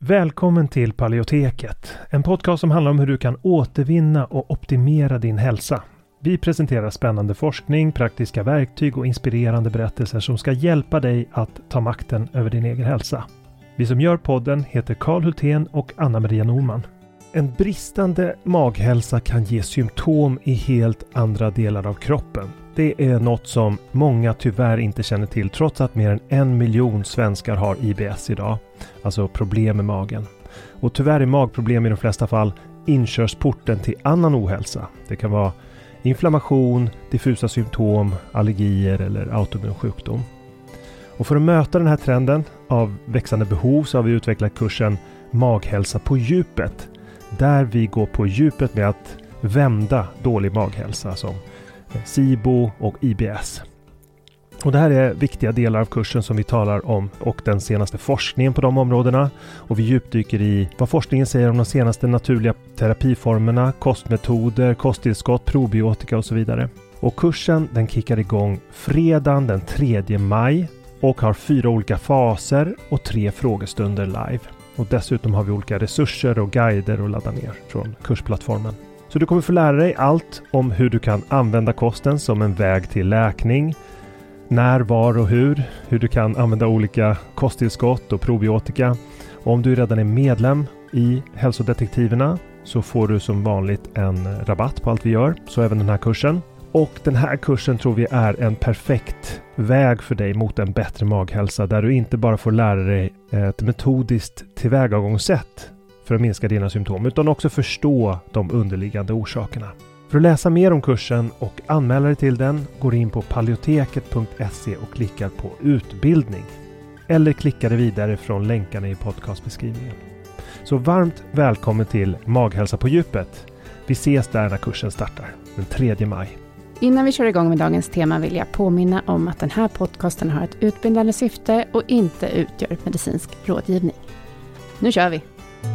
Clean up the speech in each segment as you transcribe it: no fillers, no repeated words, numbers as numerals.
Välkommen till Paleoteket, en podcast som handlar om hur du kan återvinna och optimera din hälsa. Vi presenterar spännande forskning, praktiska verktyg och inspirerande berättelser som ska hjälpa dig att ta makten över din egen hälsa. Vi som gör podden heter Carl Hultén och Anna-Maria Norman. En bristande maghälsa kan ge symptom i helt andra delar av kroppen. Det är något som många tyvärr inte känner till trots att mer än 1 miljon svenskar har IBS idag. Alltså problem med magen. Och tyvärr är magproblem i de flesta fall inkörsporten till annan ohälsa. Det kan vara inflammation, diffusa symptom, allergier eller autoimmun sjukdom. Och för att möta den här trenden av växande behov så har vi utvecklat kursen Maghälsa på djupet. Där vi går på djupet med att vända dålig maghälsa som SIBO och IBS. Och det här är viktiga delar av kursen som vi talar om och den senaste forskningen på de områdena. Och vi djupdyker i vad forskningen säger om de senaste naturliga terapiformerna, kostmetoder, kosttillskott, probiotika och så vidare. Och kursen den kickar igång fredagen den 3 maj och har 4 olika faser och 3 frågestunder live. Och dessutom har vi olika resurser och guider att ladda ner från kursplattformen. Så du kommer få lära dig allt om hur du kan använda kosten som en väg till läkning. När, var och hur du kan använda olika kosttillskott och probiotika. Och om du redan är medlem i Hälsodetektiverna så får du som vanligt en rabatt på allt vi gör. Så även den här kursen. Och den här kursen tror vi är en perfekt väg för dig mot en bättre maghälsa. Där du inte bara får lära dig ett metodiskt tillvägagångssätt för att minska dina symptom. Utan också förstå de underliggande orsakerna. För att läsa mer om kursen och anmäla dig till den går in på paleoteket.se och klickar på utbildning. Eller klickar dig vidare från länkarna i podcastbeskrivningen. Så varmt välkommen till Maghälsa på djupet. Vi ses där när kursen startar, den 3 maj. Innan vi kör igång med dagens tema vill jag påminna om att den här podcasten har ett utbildande syfte och inte utgör medicinsk rådgivning. Nu kör vi!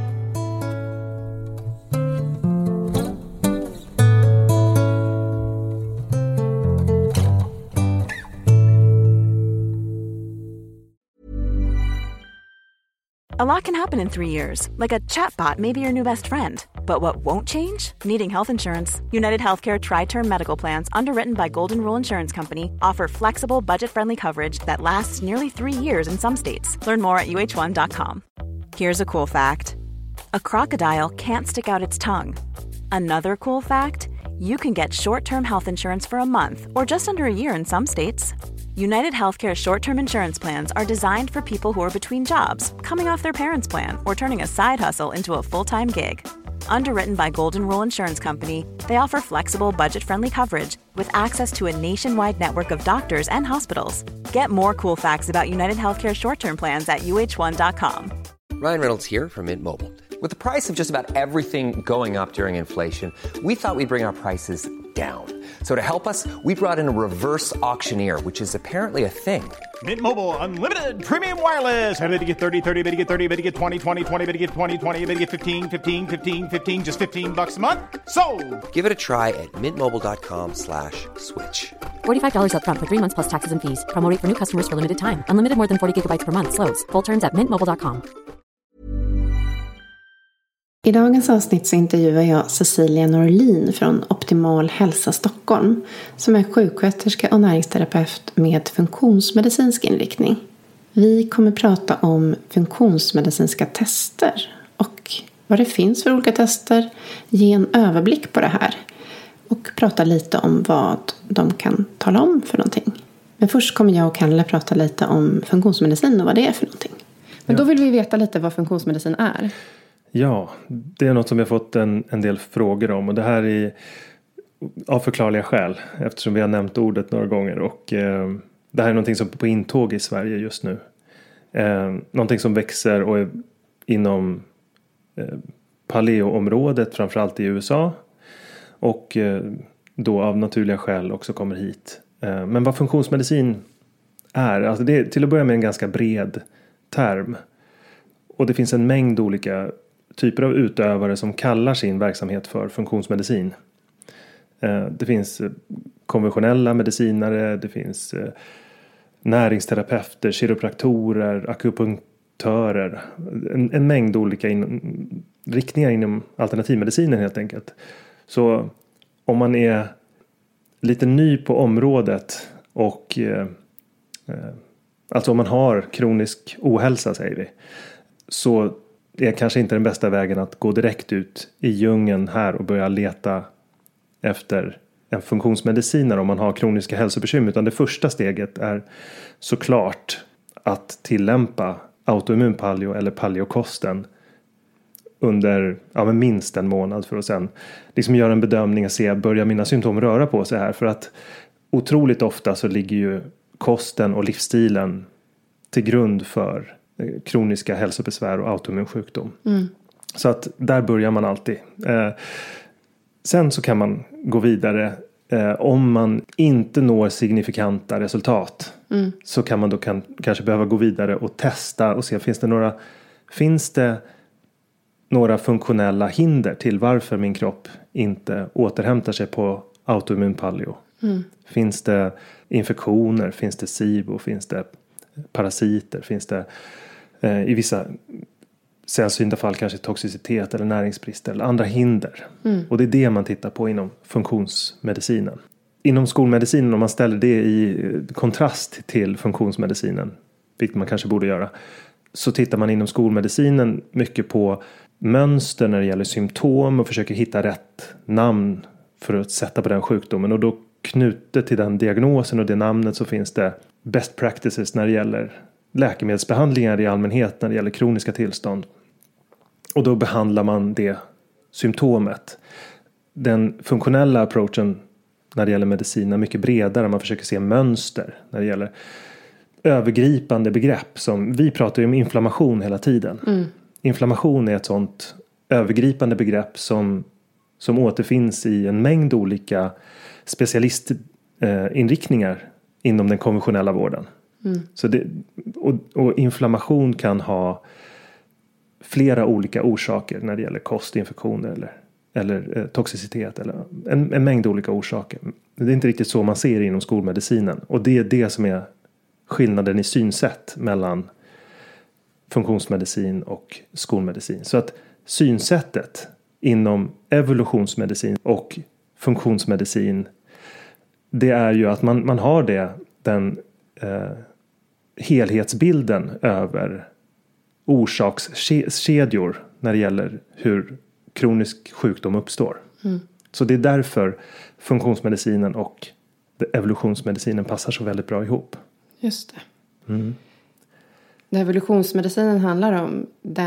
A lot can happen in 3 years, like a chatbot may be your new best friend. But what won't change? Needing health insurance. United Healthcare Tri-Term Medical Plans, underwritten by Golden Rule Insurance Company, offer flexible, budget-friendly coverage that lasts nearly 3 years in some states. Learn more at uh1.com. Here's a cool fact. A crocodile can't stick out its tongue. Another cool fact, you can get short-term health insurance for a month or just under a year in some states. United Healthcare short-term insurance plans are designed for people who are between jobs, coming off their parents' plan, or turning a side hustle into a full-time gig. Underwritten by Golden Rule Insurance Company, they offer flexible, budget-friendly coverage with access to a nationwide network of doctors and hospitals. Get more cool facts about United Healthcare short-term plans at uh1.com. Ryan Reynolds here from Mint Mobile. With the price of just about everything going up during inflation, we thought we'd bring our prices down. So to help us, we brought in a reverse auctioneer, which is apparently a thing. Mint Mobile Unlimited Premium Wireless. How to get 30, 30, bit to get 30, bit to get 20, 20, 20, bit to get 20, 20, bit to get 15, 15, 15, 15, just $15 a month? Sold! Give it a try at mintmobile.com/switch. $45 up front for 3 months plus taxes and fees. Promo rate for new customers for limited time. Unlimited more than 40 gigabytes per month. Slows full terms at mintmobile.com. I dagens avsnitt så intervjuar jag Cecilia Norlin från Optimal Hälsa Stockholm som är sjuksköterska och näringsterapeut med funktionsmedicinsk inriktning. Vi kommer prata om funktionsmedicinska tester och vad det finns för olika tester, ge en överblick på det här och prata lite om vad de kan tala om för någonting. Men först kommer jag och Kalle prata lite om funktionsmedicin och vad det är för någonting. Men då vill vi veta lite vad funktionsmedicin är. Ja, det är något som vi har fått en del frågor om och det här är av förklarliga skäl eftersom vi har nämnt ordet några gånger och det här är någonting som är på intåg i Sverige just nu. Någonting som växer och är inom paleoområdet framförallt i USA och då av naturliga skäl också kommer hit. Men vad funktionsmedicin är, alltså det är till att börja med en ganska bred term och det finns en mängd olika typer av utövare som kallar sin verksamhet för funktionsmedicin. Det finns konventionella medicinare, det finns näringsterapeuter, kiropraktorer, akupunktörer. En mängd olika riktningar inom alternativmedicinen helt enkelt. Så om man är lite ny på området och alltså om man har kronisk ohälsa säger vi, så är kanske inte den bästa vägen att gå direkt ut i djungeln här och börja leta efter en funktionsmedicinare om man har kroniska hälsobekymmer, utan det första steget är såklart att tillämpa autoimmun paleo eller paleokosten under minst en månad för att sen liksom göra en bedömning och se, börjar mina symptom röra på sig här? För att otroligt ofta så ligger ju kosten och livsstilen till grund för kroniska hälsobesvär och autoimmun sjukdom. Så att där börjar man alltid. Sen så kan man gå vidare. Om man inte når signifikanta resultat så kan man då kanske behöva gå vidare och testa och se, finns det några funktionella hinder till varför min kropp inte återhämtar sig på autoimmun paleo. Finns det infektioner, finns det SIBO, finns det parasiter, finns det i vissa sällsynta fall kanske toxicitet eller näringsbrist eller andra hinder. Och det är det man tittar på inom funktionsmedicinen. Inom skolmedicinen, om man ställer det i kontrast till funktionsmedicinen, vilket man kanske borde göra, så tittar man inom skolmedicinen mycket på mönster när det gäller symptom och försöker hitta rätt namn för att sätta på den sjukdomen. Och då knutet till den diagnosen och det namnet så finns det best practices när det gäller läkemedelsbehandlingar i allmänhet när det gäller kroniska tillstånd. Och då behandlar man det symptomet. Den funktionella approachen när det gäller medicin är mycket bredare. Man försöker se mönster när det gäller övergripande begrepp. Som vi pratar ju om inflammation hela tiden. Inflammation är ett sånt övergripande begrepp som återfinns i en mängd olika specialistinriktningar inom den konventionella vården. Så och inflammation kan ha flera olika orsaker när det gäller kostinfektioner eller toxicitet eller en mängd olika orsaker. Det är inte riktigt så man ser inom skolmedicinen. Och det är det som är skillnaden i synsätt mellan funktionsmedicin och skolmedicin. Så att synsättet inom evolutionsmedicin och funktionsmedicin, det är ju att man har den helhetsbilden över orsakskedjor när det gäller hur kronisk sjukdom uppstår. Så det är därför funktionsmedicinen och evolutionsmedicinen passar så väldigt bra ihop. Just det. Evolutionsmedicinen handlar om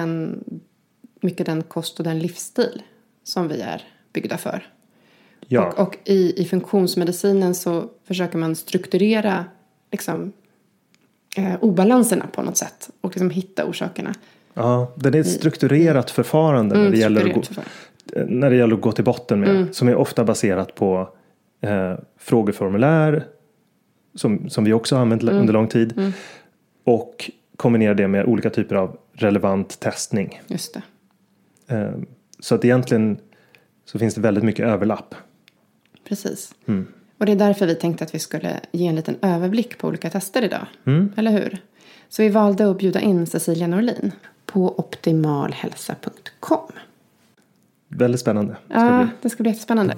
mycket den kost och den livsstil som vi är byggda för. Ja. Och i funktionsmedicinen så försöker man strukturera liksom, obalanserna på något sätt. Och liksom hitta orsakerna. Ja, det är ett strukturerat förfarande när det gäller att gå till botten med. Som är ofta baserat på frågeformulär. Som vi också har använt under lång tid. Och kombinera det med olika typer av relevant testning. Just det. Så att egentligen så finns det väldigt mycket överlapp. Precis. Och det är därför vi tänkte att vi skulle ge en liten överblick på olika tester idag. Eller hur? Så vi valde att bjuda in Cecilia Norlin på optimalhälsa.com. Väldigt spännande. Ja, det ska bli jättespännande.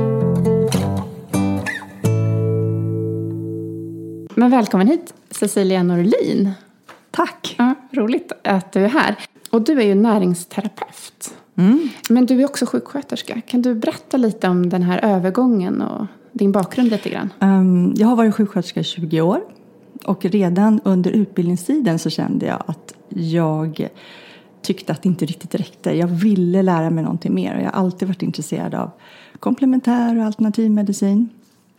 Men välkommen hit, Cecilia Norlin. Tack. Ja, roligt att du är här. Och du är ju näringsterapeut. Men du är också sjuksköterska. Kan du berätta lite om den här övergången och din bakgrund lite grann? Jag har varit sjuksköterska i 20 år. Och redan under utbildningstiden så kände jag att jag tyckte att det inte riktigt räckte. Jag ville lära mig någonting mer. Och jag har alltid varit intresserad av komplementär och alternativmedicin.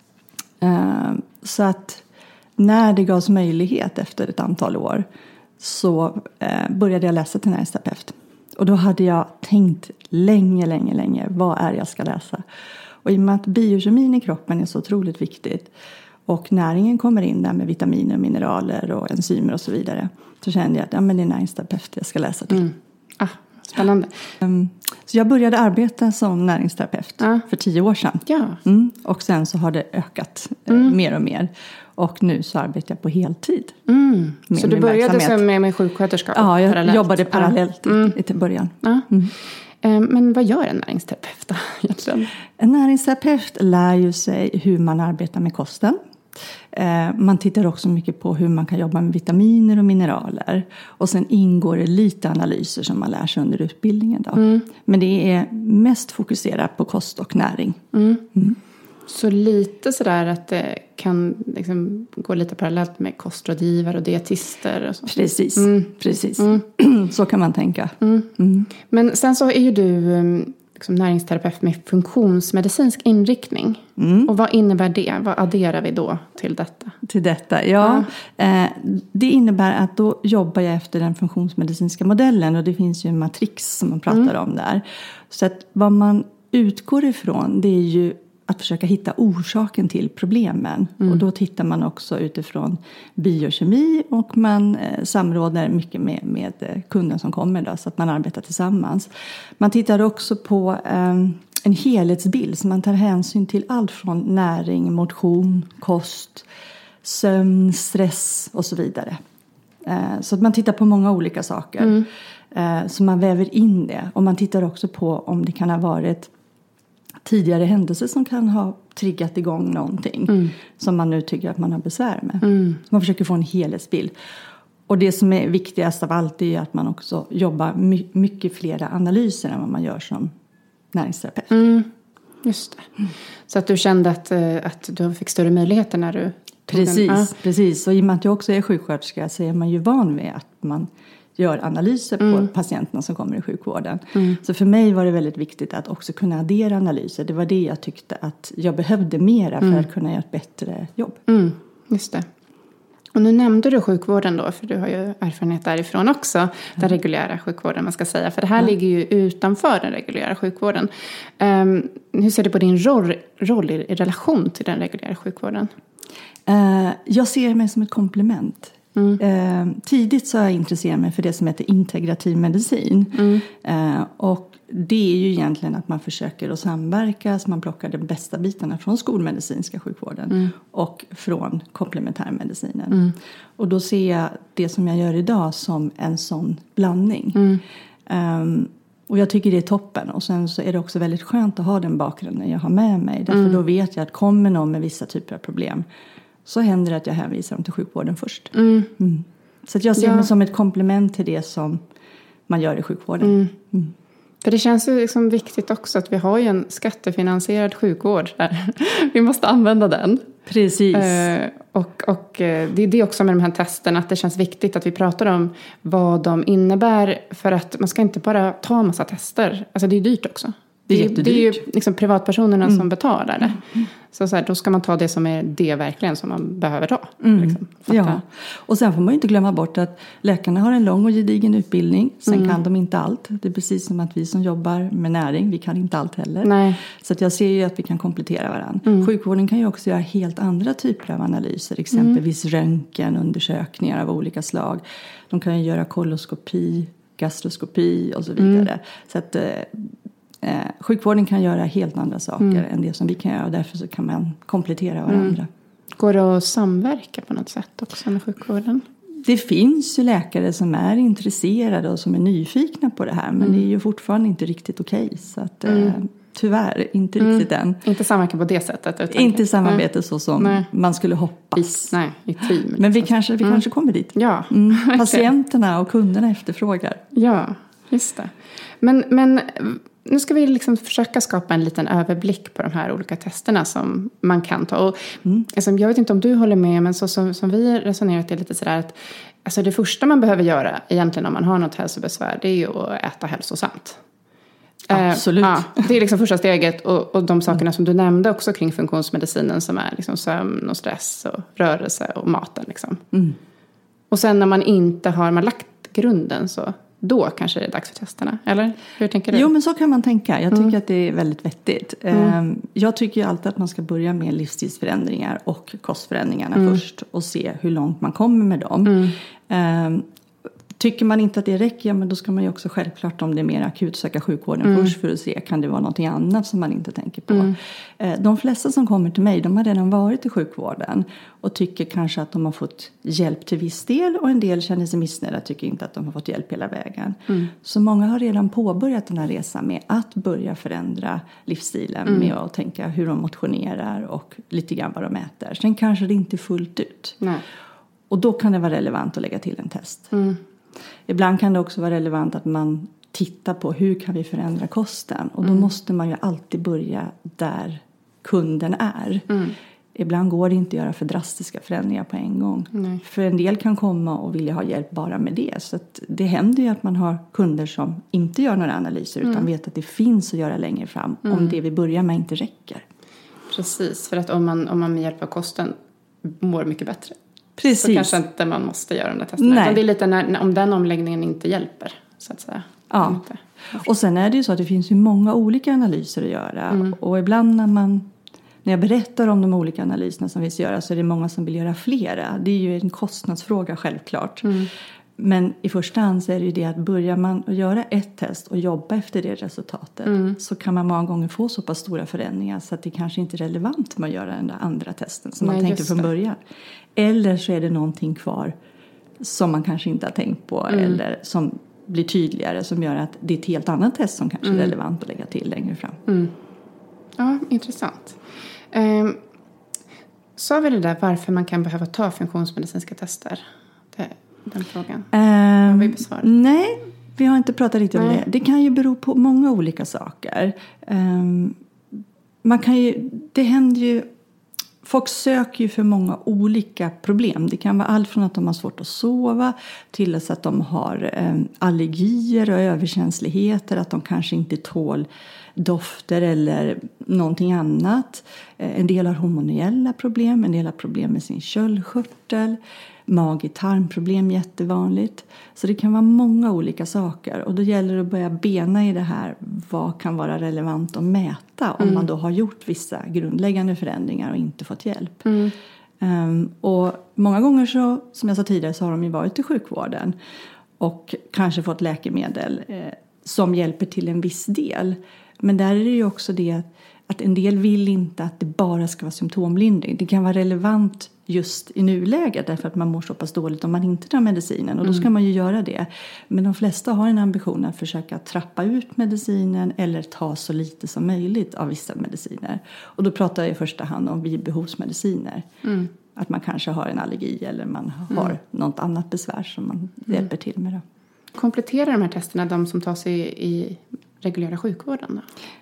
Så att när det gavs möjlighet efter ett antal år så började jag läsa till näringsterapeut. Och då hade jag tänkt länge, vad är det jag ska läsa? Och i och med att biokemin i kroppen är så otroligt viktigt och näringen kommer in där med vitaminer, mineraler och enzymer och så vidare, så kände jag att det är näringsterapeut jag ska läsa till. Spännande. Så jag började arbeta som näringsterapeut för 10 år sedan. Ja. Och sen så har det ökat mer och mer. Och nu så arbetar jag på heltid. Så du började med sjuksköterska? Ja, jag parallellt. jobbade parallellt i början. Ja. Men vad gör en näringsterapeut då egentligen? En näringsterapeut lär ju sig hur man arbetar med kosten. Man tittar också mycket på hur man kan jobba med vitaminer och mineraler. Och sen ingår det lite analyser som man lär sig under utbildningen då. Men det är mest fokuserat på kost och näring. Så lite sådär att det kan liksom gå lite parallellt med kostrådgivare och dietister och så. Precis. Så kan man tänka. Men sen så är ju du liksom näringsterapeut med funktionsmedicinsk inriktning. Och vad innebär det? Vad adderar vi då till detta? Till detta, ja. Det innebär att då jobbar jag efter den funktionsmedicinska modellen. Och det finns ju en matrix som man pratar om där. Så att vad man utgår ifrån, det är ju att försöka hitta orsaken till problemen. Och då tittar man också utifrån biokemi. Och man samråder mycket med kunden som kommer då, så att man arbetar tillsammans. Man tittar också på en helhetsbild. Så man tar hänsyn till allt från näring, motion, kost, sömn, stress och så vidare. Så att man tittar på många olika saker. Så man väver in det. Och man tittar också på om det kan ha varit tidigare händelser som kan ha triggat igång någonting som man nu tycker att man har besvär med. Så man försöker få en helhetsbild. Och det som är viktigast av allt är att man också jobbar mycket flera analyser än vad man gör som näringsterapeut. Just det. Så att du kände att du fick större möjligheter när du Precis. Och i och med att jag också är sjuksköterska så är man ju van med att man gör analyser på patienterna som kommer i sjukvården. Så för mig var det väldigt viktigt att också kunna addera analyser. Det var det jag tyckte att jag behövde mera för att kunna göra ett bättre jobb. Just det. Och nu nämnde du sjukvården då, för du har ju erfarenhet därifrån också. Den reguljära sjukvården, man ska säga. För det här ligger ju utanför den reguljära sjukvården. Hur ser du på din roll i relation till den reguljära sjukvården? Jag ser mig som ett komplement. Tidigt så har jag intresserat mig för det som heter integrativ medicin. Och det är ju egentligen att man försöker att samverka. Så man plockar de bästa bitarna från skolmedicinska sjukvården. Och från komplementärmedicinen. Och då ser jag det som jag gör idag som en sån blandning. Och jag tycker det är toppen. Och sen så är det också väldigt skönt att ha den bakgrunden jag har med mig. Därför då vet jag att kommer någon med vissa typer av problem, så händer det att jag hänvisar dem till sjukvården först. Så att jag ser mig som ett komplement till det som man gör i sjukvården. För det känns ju liksom viktigt också att vi har ju en skattefinansierad sjukvård där. Vi måste använda den. Precis. Och det är det också med de här testerna, att det känns viktigt att vi pratar om vad de innebär. För att man ska inte bara ta en massa tester. Alltså det är dyrt också. Det är ju liksom privatpersonerna som betalar det. Så här, då ska man ta det som är det verkligen som man behöver ta. Liksom, ja, och sen får man ju inte glömma bort att läkarna har en lång och gedigen utbildning. Sen kan de inte allt. Det är precis som att vi som jobbar med näring, vi kan inte allt heller. Nej. Så att jag ser ju att vi kan komplettera varandra. Sjukvården kan ju också göra helt andra typer av analyser. Exempelvis röntgenundersökningar av olika slag. De kan ju göra koloskopi, gastroskopi och så vidare. Så att sjukvården kan göra helt andra saker än det som vi kan göra. Och därför så kan man komplettera varandra. Går det att samverka på något sätt också med sjukvården? Det finns ju läkare som är intresserade och som är nyfikna på det här. Men det är ju fortfarande inte riktigt okej. Så att tyvärr inte riktigt än. Inte samverka på det sättet? Utan inte samarbete så som man skulle hoppas. I team. Men vi kanske kommer dit. Ja. Patienterna och kunderna efterfrågar. Ja, just det. Men nu ska vi liksom försöka skapa en liten överblick på de här olika testerna som man kan ta. Och, alltså, jag vet inte om du håller med, men så som vi resonerat är lite sådär att alltså, det första man behöver göra egentligen om man har något hälsobesvär, det är ju att äta hälsosamt. Absolut. Det är liksom första steget, och de sakerna som du nämnde också kring funktionsmedicinen som är liksom sömn och stress och rörelse och maten. Liksom. Och sen när man inte har lagt grunden så då kanske det är dags för testerna, eller? Hur tänker du? Jo, men så kan man tänka. Jag tycker att det är väldigt vettigt. Jag tycker ju alltid att man ska börja med livsstilsförändringar och kostförändringarna först och se hur långt man kommer med dem. Tycker man inte att det räcker, men då ska man ju också självklart, om det är mer akut, söka sjukvården först för att se, kan det vara någonting annat som man inte tänker på. De flesta som kommer till mig, de har redan varit i sjukvården och tycker kanske att de har fått hjälp till viss del, och en del känner sig missnöjda, tycker inte att de har fått hjälp hela vägen. Så många har redan påbörjat den här resan med att börja förändra livsstilen med att tänka hur de motionerar och lite grann vad de äter. Sen kanske det inte är fullt ut. Nej. Och då kan det vara relevant att lägga till en test. Ibland kan det också vara relevant att man tittar på hur kan vi förändra kosten. Och då måste man ju alltid börja där kunden är. Ibland går det inte att göra för drastiska förändringar på en gång. Nej. För en del kan komma och vilja ha hjälp bara med det. Så att det händer ju att man har kunder som inte gör några analyser utan vet att det finns att göra längre fram. Om det vi börjar med inte räcker. Precis, för att om man med hjälp av kosten mår mycket bättre. Precis. Så kanske inte man måste göra de där testerna. Nej. Utan det är lite om den omläggningen inte hjälper, så att säga. Ja. Inte. Och sen är det ju så att det finns ju många olika analyser att göra. Och ibland när jag berättar om de olika analyserna som vi ska göra, så är det många som vill göra flera. Det är ju en kostnadsfråga självklart. Men i första hand så är det ju det att börjar man att göra ett test och jobba efter det resultatet, så kan man många gånger få så pass stora förändringar så att det kanske inte är relevant med att göra den där andra testen som man tänkte från början. Eller så är det någonting kvar som man kanske inte har tänkt på eller som blir tydligare, som gör att det är ett helt annat test som kanske är relevant att lägga till längre fram. Ja, intressant. Sa vi det där varför man kan behöva ta funktionsmedicinska tester? Den frågan. Har vi besvarat? Nej, vi har inte pratat riktigt om det. Det kan ju bero på många olika saker. Det händer ju, folk söker ju för många olika problem. Det kan vara allt från att de har svårt att sova till att de har allergier och överkänsligheter, att de kanske inte tål dofter eller någonting annat. En del har hormoniella problem, en del har problem med sin köldkörtel. Mag-tarmproblem jättevanligt. Så det kan vara många olika saker. Och då gäller det att börja bena i det här. Vad kan vara relevant att mäta om man då har gjort vissa grundläggande förändringar och inte fått hjälp. Och många gånger så, som jag sa tidigare, så har de ju varit i sjukvården. Och kanske fått läkemedel som hjälper till en viss del. Men där är det ju också det att en del vill inte att det bara ska vara symptomlindring. Det kan vara relevant just i nuläget därför att man mår så pass dåligt om man inte tar medicinen. Och då ska man ju göra det. Men de flesta har en ambition att försöka trappa ut medicinen eller ta så lite som möjligt av vissa mediciner. Och då pratar jag i första hand om bibehovsmediciner. Att man kanske har en allergi eller man har något annat besvär som man hjälper till med. Då. Kompletterar de här testerna de som tas i reguljära sjukvården då?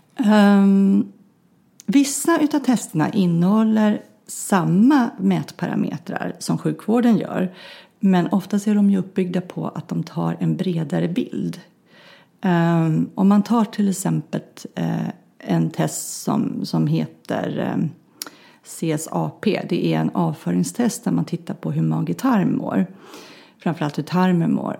Vissa utav testerna innehåller samma mätparametrar som sjukvården gör. Men oftast är de ju uppbyggda på att de tar en bredare bild. Om man tar till exempel en test som heter CSAP. Det är en avföringstest där man tittar på hur mag-tarm mår. Framförallt hur tarmen mår.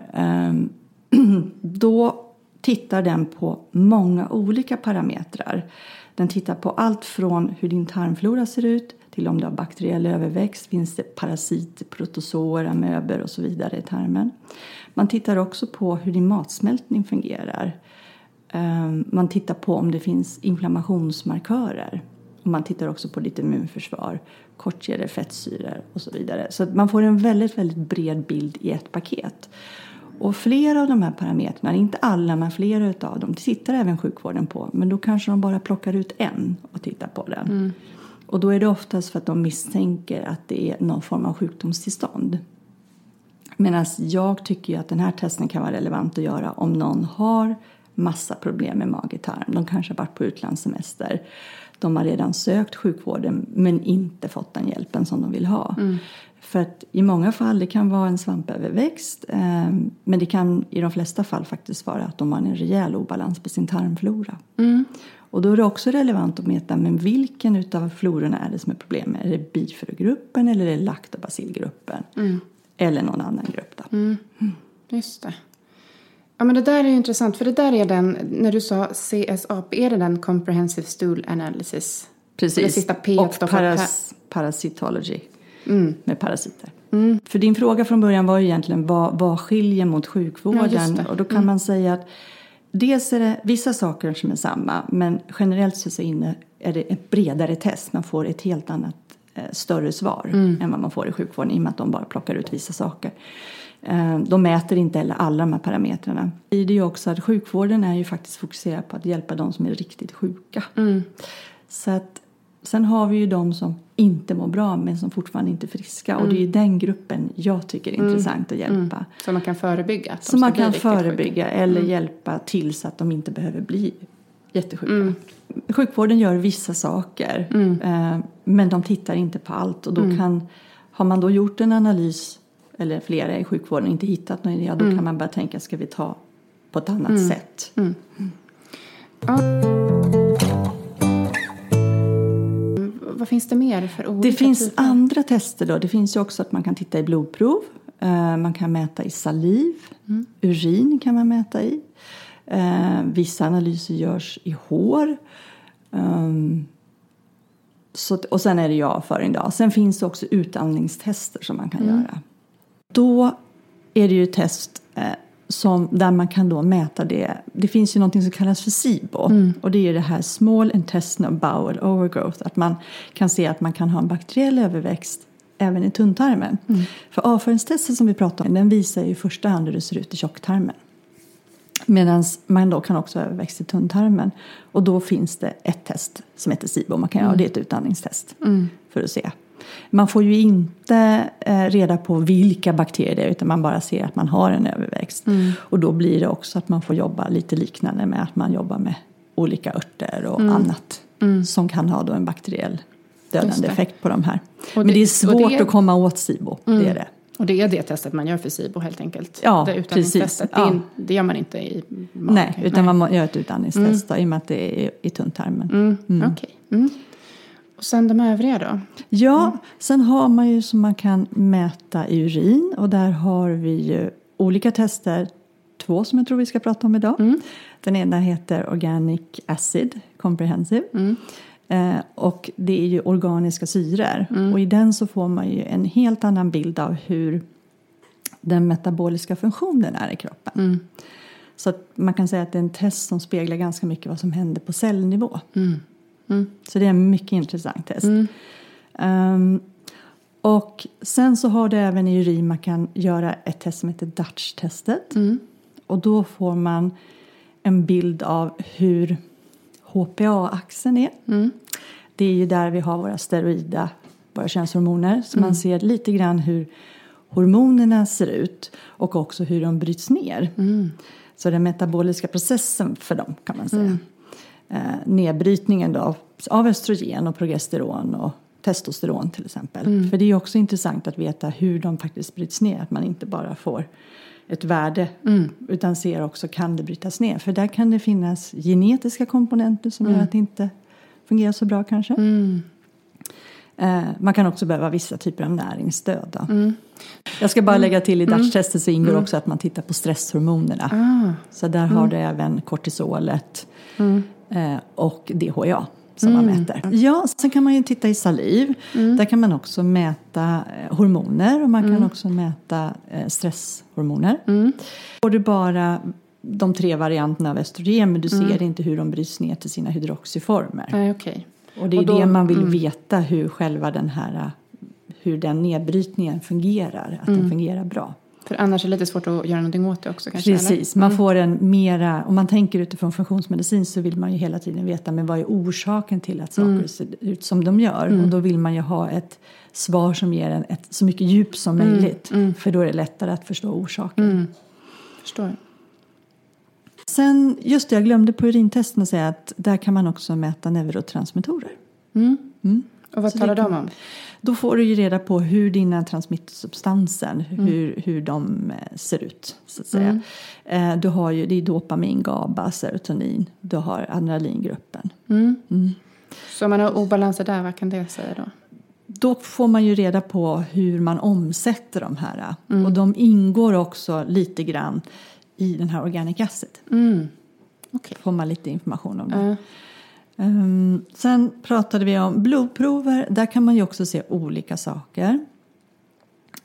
Då tittar den på många olika parametrar. Den tittar på allt från hur din tarmflora ser ut till om du har bakteriell överväxt. Finns det parasiter, protozoer, amöber och så vidare i tarmen. Man tittar också på hur din matsmältning fungerar. Man tittar på om det finns inflammationsmarkörer. Och man tittar också på ditt immunförsvar, kortkedjor, fettsyror och så vidare. Så att man får en väldigt, väldigt bred bild i ett paket. Och flera av de här parametrarna, inte alla men flera av dem, tittar även sjukvården på. Men då kanske de bara plockar ut en och tittar på den. Och då är det oftast för att de misstänker att det är någon form av sjukdomstillstånd. Medan jag tycker ju att den här testen kan vara relevant att göra om någon har massa problem med mag-tarm. De kanske har varit på utlandssemester. De har redan sökt sjukvården men inte fått den hjälpen som de vill ha. För att i många fall det kan vara en svampöverväxt. Men det kan i de flesta fall faktiskt vara att de har en rejäl obalans på sin tarmflora. Och då är det också relevant att mäta men vilken utav flororna är det som är problemet. Är det bifidogruppen eller är det lactobacillgruppen? Eller någon annan grupp då. Just det. Ja, men det där är ju intressant. För det där är den, när du sa CSAP, är det den Comprehensive Stool Analysis? Precis. Det sista P och parasitology. med parasiter. För din fråga från början var ju egentligen vad skiljer mot sjukvården. Och då kan man säga att dels är det vissa saker som är samma. Men generellt så är det ett bredare test. Man får ett helt annat större svar än vad man får i sjukvården. I och med att de bara plockar ut vissa saker. De mäter inte heller alla de här parametrarna. Det är ju också att sjukvården är ju faktiskt fokuserad på att hjälpa de som är riktigt sjuka. Så att sen har vi ju de som inte mår bra men som fortfarande inte är friska. Och det är ju den gruppen jag tycker är intressant att hjälpa. Så man kan förebygga? Så man kan förebygga eller hjälpa till så att de inte behöver bli jättesjuka. Sjukvården gör vissa saker men de tittar inte på allt. Och då har man då gjort en analys eller flera i sjukvården och inte hittat någon idé, då kan man bara tänka, ska vi ta på ett annat sätt? Ja. Vad finns det mer för olika Det finns typer? andra tester då. Det finns ju också att man kan titta i blodprov. Man kan mäta i saliv. Urin kan man mäta i. Vissa analyser görs i hår. Och sen är det ju avföring då. Sen finns det också utandningstester som man kan göra. Då är det ju test där man kan då mäta det. Det finns ju någonting som kallas för SIBO. Och det är det här Small Intestinal Bowel Overgrowth. Att man kan se att man kan ha en bakteriell överväxt även i tunntarmen. För avföringstestet som vi pratar om, den visar ju i första hand hur det ser ut i tjocktarmen. Medan man då kan också överväxt i tunntarmen. Och då finns det ett test som heter SIBO. Man kan göra det är ett utandningstest för att se. Man får ju inte reda på vilka bakterier det är, utan man bara ser att man har en överväxt. Och då blir det också att man får jobba lite liknande med att man jobbar med olika örter och annat som kan ha då en bakteriell dödande effekt på de här. Men det är svårt att komma åt SIBO, det är det. Och det är det testet man gör för SIBO helt enkelt? Ja, det precis. Det gör man inte i magen? Nej, utan man gör ett utandningstest i och med att det är i tunntarmen. Okej. Och sen de övriga då? Ja, sen har man ju som man kan mäta i urin. Och där har vi ju olika tester. 2 som jag tror vi ska prata om idag. Den ena heter Organic Acid Comprehensive. Och det är ju organiska syror. Och i den så får man ju en helt annan bild av hur den metaboliska funktionen är i kroppen. Så att man kan säga att det är en test som speglar ganska mycket vad som händer på cellnivå. Så det är en mycket intressant test. Och sen så har det även i urin man kan göra ett test som heter Dutch-testet. Och då får man en bild av hur HPA-axeln är. Det är ju där vi har våra könshormoner. Så man ser lite grann hur hormonerna ser ut. Och också hur de bryts ner. Så den metaboliska processen för dem kan man säga. Nedbrytningen då av östrogen och progesteron och testosteron till exempel. För det är ju också intressant att veta hur de faktiskt bryts ner. Att man inte bara får ett värde utan ser också kan det brytas ner. För där kan det finnas genetiska komponenter som gör att det inte fungerar så bra kanske. Man kan också behöva vissa typer av näringsstöd då. Jag ska bara lägga till i Dutch-testet så ingår också att man tittar på stresshormonerna. Så där har det även kortisolet och DHA som man mäter. Ja, sen kan man ju titta i saliv. Där kan man också mäta hormoner och man kan också mäta stresshormoner. Får du bara de 3 varianterna av östrogen men du ser inte hur de bryts ner till sina hydroxyformer. Nej, okej. Och det är det man vill veta hur själva hur den nedbrytningen fungerar. Att den fungerar bra. För annars är det lite svårt att göra någonting åt det också kanske. Precis, man får en mera, om man tänker utifrån funktionsmedicin så vill man ju hela tiden veta men vad är orsaken till att saker ser ut som de gör. Och då vill man ju ha ett svar som ger ett så mycket djup som möjligt. För då är det lättare att förstå orsaken. Förstår. Sen, just det, jag glömde på urintesten att säga att där kan man också mäta neurotransmittorer. Och vad talar de om? Då får du ju reda på hur dina transmittersubstanser, hur de ser ut så att säga. Du har ju, det är dopamin, GABA, serotonin. Du har adrenalingruppen. Så om man har obalanser där, vad kan det säga då? Då får man ju reda på hur man omsätter de här. Och de ingår också lite grann i den här organic acid. Okay. Får man lite information om det. Sen pratade vi om blodprover. Där kan man ju också se olika saker.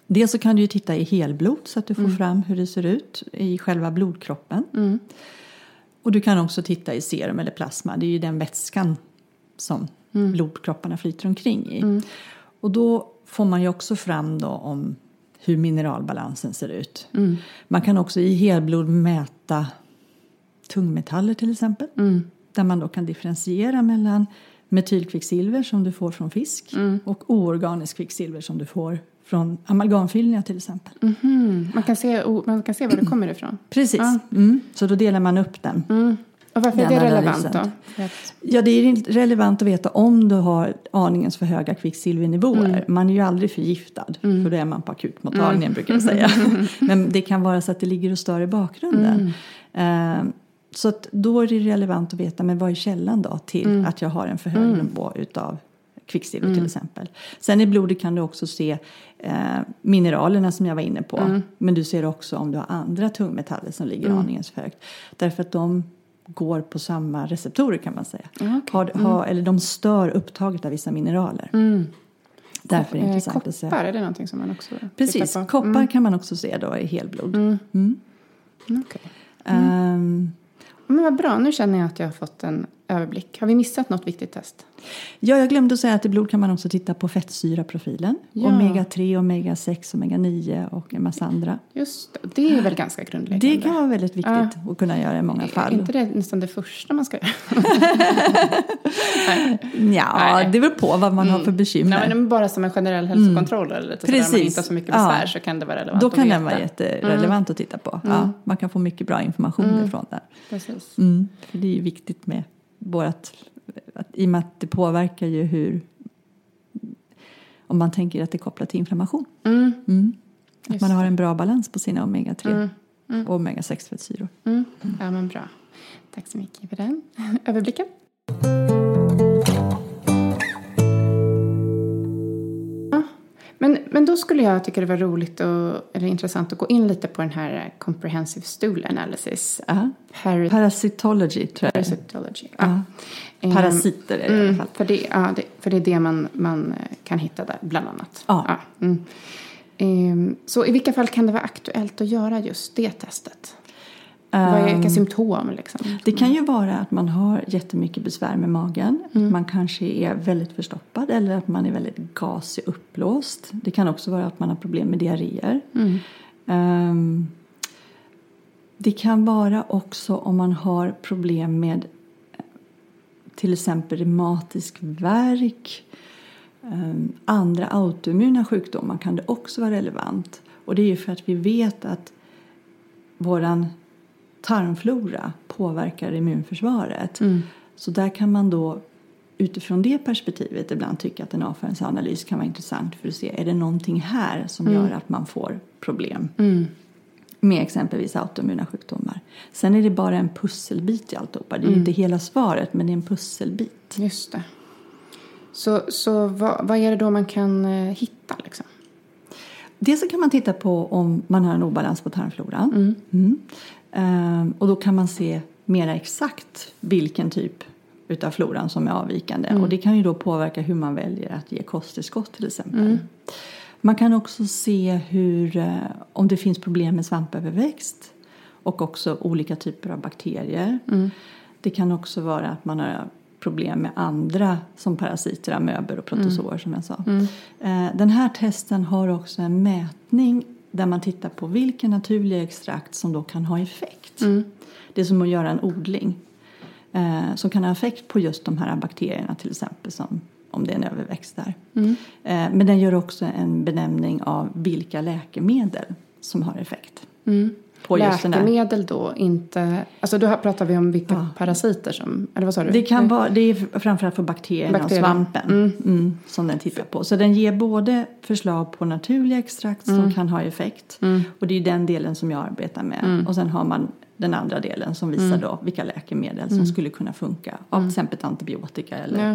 Dels så kan du ju titta i helblod så att du får fram hur det ser ut i själva blodkroppen. Och du kan också titta i serum eller plasma. Det är ju den vätskan som blodkropparna flyter omkring i. Och då får man ju också fram då om hur mineralbalansen ser ut. Man kan också i helblod mäta tungmetaller till exempel. Där man då kan differentiera mellan metylkvicksilver som du får från fisk. Och oorganisk kvicksilver som du får från amalgamfyllningar till exempel. Man kan se var det kommer ifrån. Precis. Så då delar man upp den. Och varför är det relevant då? Ja, det är relevant att veta om du har aningens för höga kvicksilvernivåer. Man är ju aldrig förgiftad. För då är man på akutmottagningen brukar jag säga. Men det kan vara så att det ligger och stör i bakgrunden. Så att då är det relevant att veta, men vad är källan då till att jag har en för hög nivå utav kvicksilver till exempel. Sen i blodet kan du också se mineralerna som jag var inne på. Men du ser också om du har andra tungmetaller som ligger aningens för högt. Därför att de går på samma receptorer kan man säga. Eller de stör upptaget av vissa mineraler. Därför är det intressant att se. Koppar, är det någonting som man också Precis, tittar på? koppar kan man också se då i helblod. Men vad bra, nu känner jag att jag har fått en överblick. Har vi missat något viktigt test? Ja, jag glömde att säga att i blod kan man också titta på fettsyraprofilen. Ja. Omega-3, omega-6, omega-9 och en massa andra. Just det, det är väl ganska grundläggande. Det kan vara väldigt viktigt att kunna göra i många fall. Är inte det nästan det första man ska göra? Det beror på vad man har för bekymmer. Nej, men bara som en generell hälsokontroll eller lite sådär, man inte har så mycket besvär så kan det vara relevant då kan att den vara jätterelevant att titta på. Ja, man kan få mycket bra information ifrån där. Precis. För det är ju viktigt med att i och med att det påverkar ju hur, om man tänker att det är kopplat till inflammation. Att man har en bra balans på sina omega-3 och omega-6 fettsyror. Ja, men bra. Tack så mycket för den överblicken. Men då skulle jag tycka det var roligt eller intressant att gå in lite på den här comprehensive stool analysis. Parasitology tror jag. Parasitology. Parasiter är det i alla fall. För det är det man kan hitta där bland annat. Så i vilka fall kan det vara aktuellt att göra just det testet? Vilka symptom liksom? Det kan ju vara att man har jättemycket besvär med magen. Man kanske är väldigt förstoppad eller att man är väldigt gasig uppblåst. Det kan också vara att man har problem med diarréer. Det kan vara också om man har problem med till exempel reumatisk värk. Andra autoimmuna sjukdomar kan det också vara relevant. Och det är ju för att vi vet att våran tarmflora påverkar immunförsvaret. Så där kan man då utifrån det perspektivet ibland tycka att en avföringsanalys kan vara intressant för att se, är det någonting här som gör att man får problem med exempelvis autoimmuna sjukdomar. Sen är det bara en pusselbit i alltihopa. Det är inte hela svaret, men det är en pusselbit. Just det. Så vad är det då man kan hitta liksom? Dels så kan man titta på om man har en obalans på tarmfloran. Och då kan man se mer exakt vilken typ utav floran som är avvikande. Och det kan ju då påverka hur man väljer att ge kosttillskott till exempel. Man kan också se om det finns problem med svampöverväxt. Och också olika typer av bakterier. Det kan också vara att man har problem med andra som parasiter, amöber och protozoer som jag sa. Den här testen har också en mätning där man tittar på vilka naturliga extrakt som då kan ha effekt. Det är som att göra en odling som kan ha effekt på just de här bakterierna till exempel, som om det är en överväxt där. Men den gör också en benämning av vilka läkemedel som har effekt. På just läkemedel då inte, alltså då pratar vi om vilka parasiter som, eller vad sa du? Det är framförallt för bakterierna och svampen som den tittar på. Så den ger både förslag på naturliga extrakt som kan ha effekt. Och det är den delen som jag arbetar med. Och sen har man den andra delen som visar då vilka läkemedel som skulle kunna funka. Av till exempel antibiotika eller...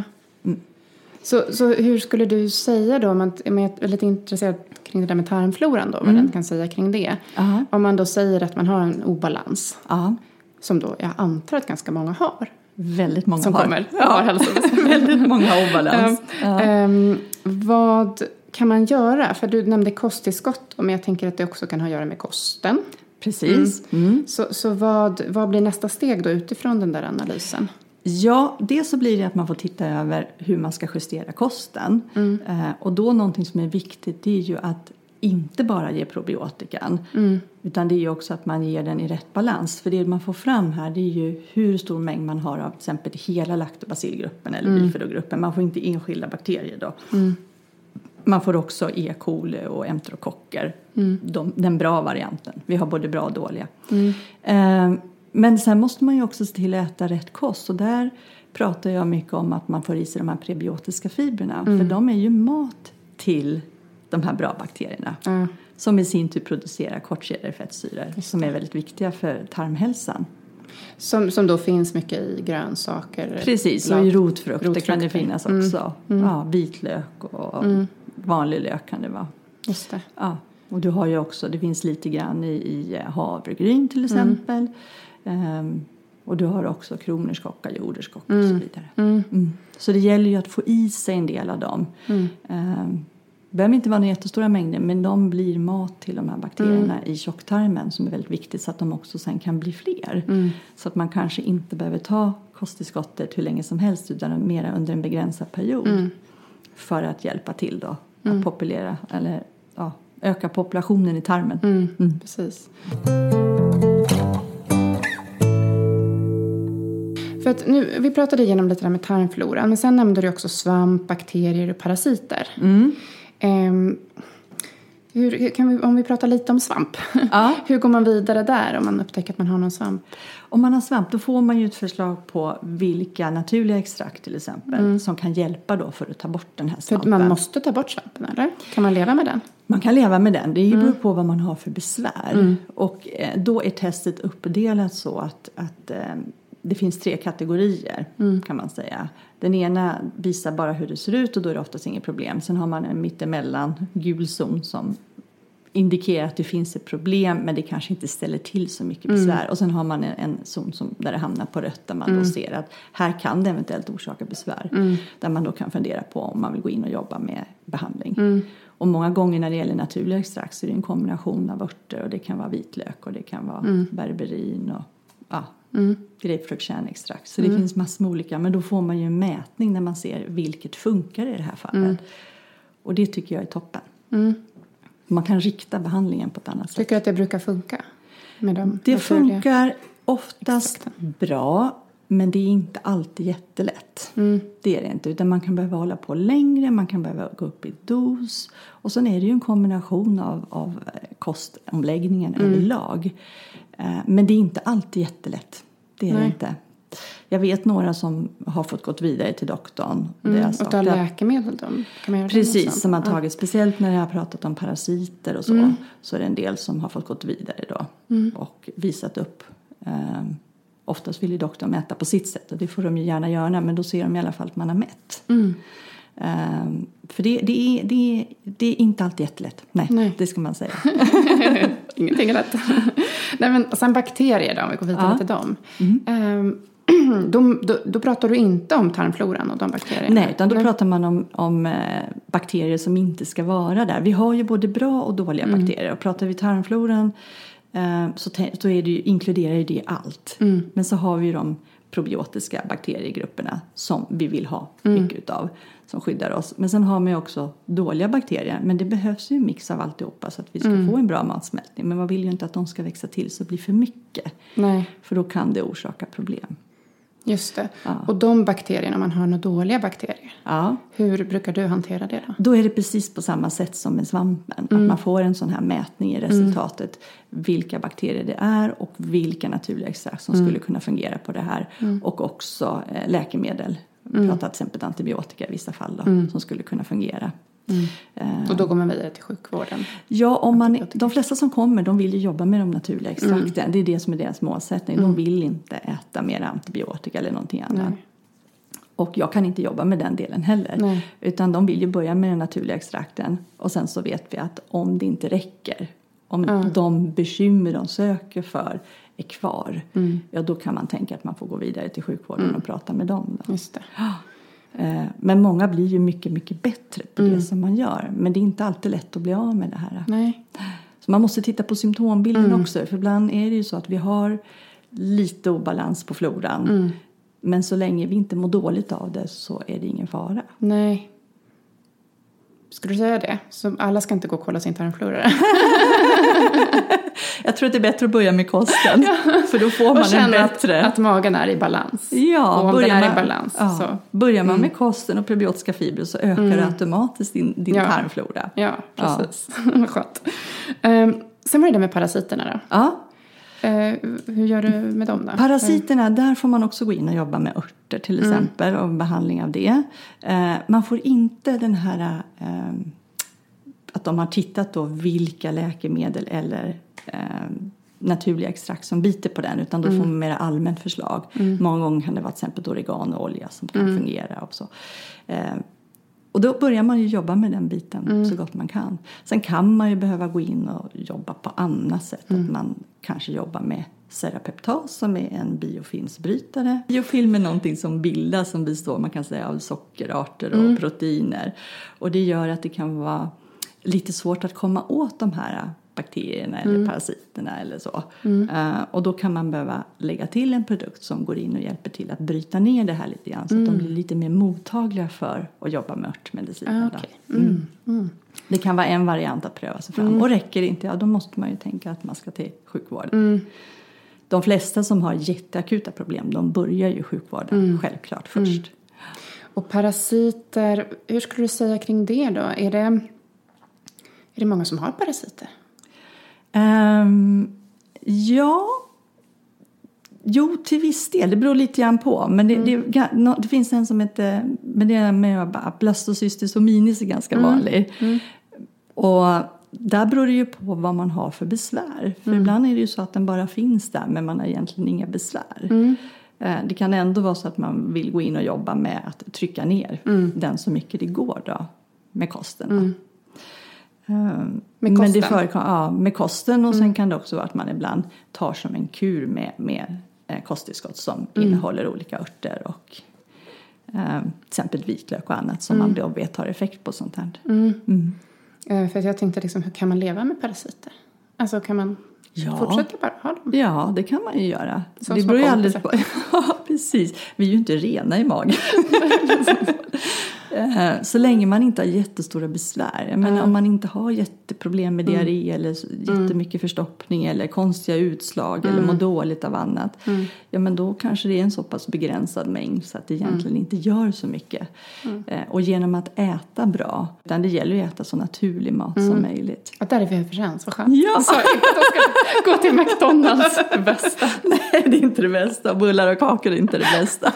Så hur skulle du säga då, om man är lite intresserad kring det där med tarmfloran då, vad den kan säga kring det. Om man då säger att man har en obalans, som då jag antar att ganska många har. Väldigt många som har. Kommer. Ja. Väldigt många obalans. Vad kan man göra? För du nämnde kosttillskott, men jag tänker att det också kan ha att göra med kosten. Precis. Så vad blir nästa steg då utifrån den där analysen? Ja, det så blir det att man får titta över hur man ska justera kosten. Och då någonting som är viktigt, det är ju att inte bara ge probiotikan. Utan det är ju också att man ger den i rätt balans. För det man får fram här, det är ju hur stor mängd man har av till exempel hela lactobacillgruppen eller bifidogruppen. Man får inte enskilda bakterier då. Man får också E. coli och enterokocker. Den bra varianten. Vi har både bra och dåliga. Men sen måste man ju också se till att äta rätt kost. Och där pratar jag mycket om att man får i sig de här prebiotiska fibrerna. För de är ju mat till de här bra bakterierna. Som i sin tur producerar kortkedjade fettsyror. Som är väldigt viktiga för tarmhälsan. Som då finns mycket i grönsaker. Precis, och i rotfrukter kan det finnas också. Ja, vitlök och vanlig lök kan det vara. Just det. Ja, och du har ju också, det finns lite grann i havregryn till exempel. Och du har också kronärtskocka, jorderskocka och så vidare. Så det gäller ju att få i sig en del av dem. Det behöver inte vara några jättestora mängder, men de blir mat till de här bakterierna i tjocktarmen som är väldigt viktigt, så att de också sen kan bli fler. Så att man kanske inte behöver ta kosttillskottet hur länge som helst, utan mer under en begränsad period. För att hjälpa till då att populera eller öka populationen i tarmen. Precis. För att nu, vi pratade igenom lite där med tarmfloran, men sen nämnde du också svamp, bakterier och parasiter. Om vi pratar lite om svamp. Hur går man vidare där om man upptäcker att man har någon svamp? Om man har svamp, då får man ju ett förslag på vilka naturliga extrakt till exempel som kan hjälpa då för att ta bort den här svampen. För man måste ta bort svampen, eller? Kan man leva med den? Man kan leva med den. Det beror på vad man har för besvär. Och då är testet uppdelat så att det finns 3 kategorier kan man säga. Den ena visar bara hur det ser ut och då är det oftast inget problem. Sen har man en mittemellan gul zon som indikerar att det finns ett problem, men det kanske inte ställer till så mycket besvär. Och sen har man en zon där det hamnar på rött, där man då ser att här kan det eventuellt orsaka besvär. Där man då kan fundera på om man vill gå in och jobba med behandling. Och många gånger när det gäller naturliga extrakt så är det en kombination av örter, och det kan vara vitlök och det kan vara berberin och grapefruktkärnextrakt. Så det finns massor med olika, men då får man ju en mätning när man ser vilket funkar i det här fallet. Och det tycker jag är toppen. Man kan rikta behandlingen på ett annat sätt. Tycker du att det brukar funka? Med dem det funkar oftast bra, men det är inte alltid jättelätt. Det är det inte, utan man kan behöva hålla på längre, man kan behöva gå upp i dos. Och sen är det ju en kombination av kostomläggningen överlag. Men det är inte alltid jättelätt. Det är det inte. Jag vet några som har fått gått vidare till doktorn. Och ta läkemedel då? Kan man göra precis, som har tagit. Speciellt när jag har pratat om parasiter och så. Så är det en del som har fått gått vidare då. Och visat upp. Oftast vill ju doktorn mäta på sitt sätt. Och det får de ju gärna göra. Men då ser de i alla fall att man har mätt. För det är inte alltid jättelätt. Nej, det ska man säga. Ingenting är lätt. Nej, men sen bakterier då, om vi går vidare till dem. Då pratar du inte om tarmfloran och de bakterierna? Nej, utan då pratar man om bakterier som inte ska vara där. Vi har ju både bra och dåliga bakterier. Och pratar vi tarmfloran så är det ju, inkluderar ju det allt. Men så har vi ju de probiotiska bakteriegrupperna som vi vill ha mycket utav, som skyddar oss. Men sen har man ju också dåliga bakterier. Men det behövs ju en mix av alltihopa så att vi ska få en bra matsmältning. Men man vill ju inte att de ska växa till så blir för mycket. Nej. För då kan det orsaka problem. Just det. Ja. Och de bakterierna, om man har några dåliga bakterier. Ja. Hur brukar du hantera det då? Då är det precis på samma sätt som med svampen. Att man får en sån här mätning i resultatet. Vilka bakterier det är och vilka naturliga extrakt som skulle kunna fungera på det här. Och också läkemedel. Vi pratar till exempel antibiotika i vissa fall då, som skulle kunna fungera. Och då går man vidare till sjukvården? Ja, de flesta som kommer, de vill ju jobba med de naturliga extrakten. Det är det som är deras målsättning. De vill inte äta mer antibiotika eller någonting annat. Nej. Och jag kan inte jobba med den delen heller. Nej. Utan de vill ju börja med den naturliga extrakten. Och sen så vet vi att om det inte räcker, om de bekymmer de söker för är kvar, ja då kan man tänka att man får gå vidare till sjukvården och prata med dem. Då. Just det. Men många blir ju mycket, mycket bättre på det som man gör. Men det är inte alltid lätt att bli av med det här. Nej. Så man måste titta på symptombilden också. För ibland är det ju så att vi har lite obalans på floran. Men så länge vi inte mår dåligt av det så är det ingen fara. Nej. Ska du säga det? Så alla ska inte gå och kolla sin tarmflora. Jag tror att det är bättre att börja med kosten. För då får man en bättre... att magen är i balans. Ja, och om den är i balans. Ja, så. Börjar man med kosten och probiotiska fibrer så ökar det automatiskt din tarmflora. Ja, precis. Vad skönt. Sen var det med parasiterna då. Ja. Hur gör du med dem då? Parasiterna, där får man också gå in och jobba med örter till exempel. Och behandling av det. Man får inte den här... att de har tittat då vilka läkemedel eller naturliga extrakt som biter på den. Utan då får man mer allmänt förslag. Många gånger kan det vara till exempel oreganoolja som kan fungera också. Och då börjar man ju jobba med den biten så gott man kan. Sen kan man ju behöva gå in och jobba på annat sätt. Att man kanske jobbar med serapeptas som är en biofilmsbrytare. Biofilm är någonting som bildas som består, man kan säga, av sockerarter och proteiner. Och det gör att det kan vara lite svårt att komma åt de här bakterierna eller parasiterna eller så. Och då kan man behöva lägga till en produkt som går in och hjälper till att bryta ner det här lite grann. Så att de blir lite mer mottagliga för att jobba med örtmedicin. Det kan vara en variant att pröva sig fram. Och räcker det inte, då måste man ju tänka att man ska till sjukvården. De flesta som har jätteakuta problem, de börjar ju sjukvården självklart först. Och parasiter, hur skulle du säga kring det då? Är det många som har parasiter? Ja, jo till viss del. Det beror lite grann på. Men det finns en som heter, men det med blastocystis hominis är ganska vanlig. Och där beror det ju på vad man har för besvär. För ibland är det ju så att den bara finns där, men man har egentligen inga besvär. Det kan ändå vara så att man vill gå in och jobba med att trycka ner den så mycket det går då, med kosten. Med kosten? Men det förekommer, med kosten. Och sen kan det också vara att man ibland tar som en kur med kosttillskott som innehåller olika örter och till exempel vitlök och annat som man då vet har effekt på sånt här. För jag tänkte liksom, hur kan man leva med parasiter? Alltså kan man fortsätta bara ha dem? Ja, det kan man ju göra. Som det beror ju alldeles på. Ja, precis. Vi är ju inte rena i magen. Så länge man inte har jättestora besvär. Men om man inte har jätteproblem med diarré eller jättemycket förstoppning eller konstiga utslag eller mår dåligt av annat. Ja, men då kanske det är en så pass begränsad mängd så att det egentligen inte gör så mycket. Och genom att äta bra, utan det gäller ju att äta så naturlig mat som möjligt. Och där är vi överens, vad skönt. Ja. Jag sa inte att de ska gå till McDonalds, det bästa. Nej, det är inte det bästa. Bullar och kakor är inte det bästa.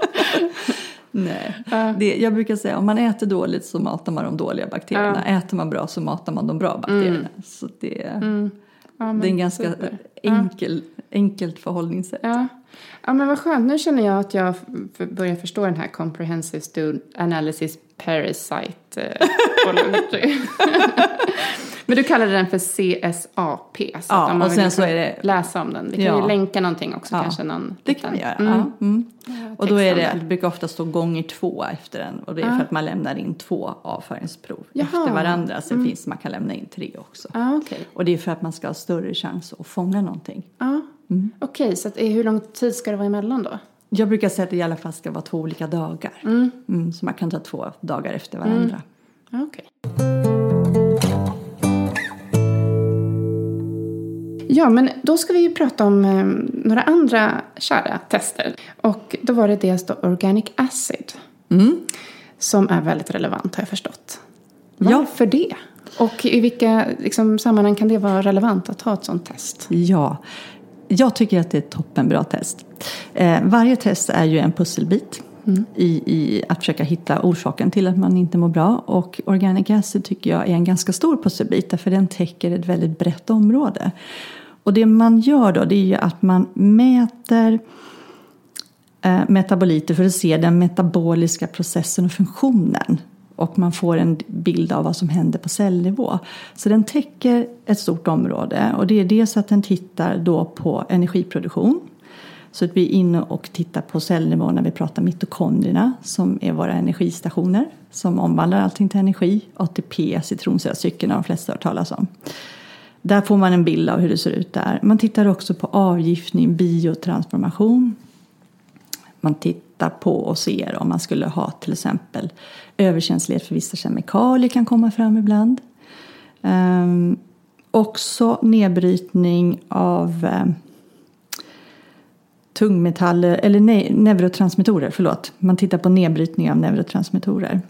Nej, jag brukar säga om man äter dåligt så matar man de dåliga bakterierna. Äter man bra så matar man de bra bakterierna. Så det är en ganska enkelt förhållningssätt. Ja, men vad skönt. Nu känner jag att jag börjar förstå den här Comprehensive Stool Analysis Parasite Voluntary. Men du kallade den för CSAP. Så att om man och sen så är det läsa om den. Vi kan ju länka någonting också. Kanske någon det kan vi göra. Och då är det brukar ofta stå gånger 2 efter den. Och det är för att man lämnar in 2 avföringsprov efter varandra. Sen man kan lämna in 3 också. Okay. Och det är för att man ska ha större chans att fånga någonting. Okej, så att, hur lång tid ska det vara emellan då? Jag brukar säga att det i alla fall ska vara 2 olika dagar. Så man kan ta 2 dagar efter varandra. Okej. Ja, men då ska vi ju prata om några andra kära tester. Och då var det dels då Organic Acid. Som är väldigt relevant, har jag förstått. Varför det? Och i vilka sammanhang kan det vara relevant att ha ett sånt test? Ja, jag tycker att det är ett toppenbra test. Varje test är ju en pusselbit i att försöka hitta orsaken till att man inte mår bra. Och Organic Acid tycker jag är en ganska stor pusselbit, för den täcker ett väldigt brett område. Och det man gör då, det är ju att man mäter metaboliter för att se den metaboliska processen och funktionen. Och man får en bild av vad som händer på cellnivå. Så den täcker ett stort område. Och det är dels att den tittar då på energiproduktion. Så att vi är inne och tittar på cellnivå när vi pratar mitokondrierna som är våra energistationer som omvandlar allting till energi. ATP, citronsyracykeln har de flesta hört talas om. Där får man en bild av hur det ser ut där. Man tittar också på avgiftning, biotransformation. Man tittar på och ser om man skulle ha till exempel överkänslighet för vissa kemikalier kan komma fram ibland. Också nedbrytning av tungmetaller eller neurotransmittorer, förlåt. Man tittar på nedbrytning av neurotransmittorer.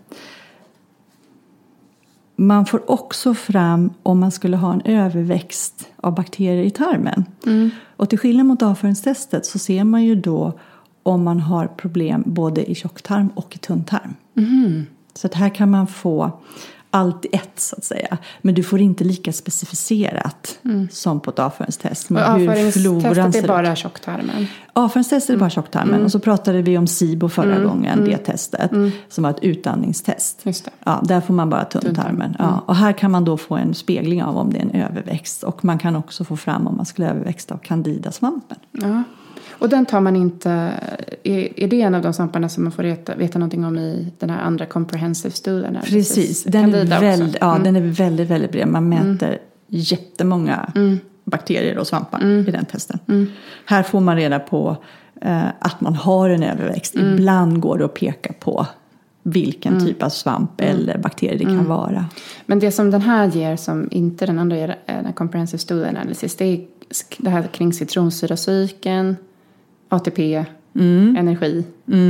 Man får också fram om man skulle ha en överväxt av bakterier i tarmen. Och till skillnad mot avföringstestet så ser man ju då om man har problem både i tjocktarm och i tunntarm. Så att här kan man få allt i ett så att säga. Men du får inte lika specificerat som på ett avföringstest. Och avföringstestet är bara tjocktarmen? Avföringstestet är bara tjocktarmen. Och så pratade vi om SIBO förra gången, det testet. Som var ett utandningstest. Just det. Ja, där får man bara tunntarmen. Ja, och här kan man då få en spegling av om det är en överväxt. Och man kan också få fram om man skulle överväxa av candidasvampen. Ja. Och den tar man inte, är det en av de svamparna som man får veta någonting om i den här andra comprehensive studien? Precis, den är väldigt, väldigt bred. Man mäter jättemånga bakterier och svampar i den testen. Här får man reda på att man har en överväxt. Ibland går det att peka på vilken typ av svamp eller bakterie det kan vara. Men det som den här ger som inte den andra ger, den comprehensive studien analysis, det är det här kring citronsyracykeln, ATP, energi.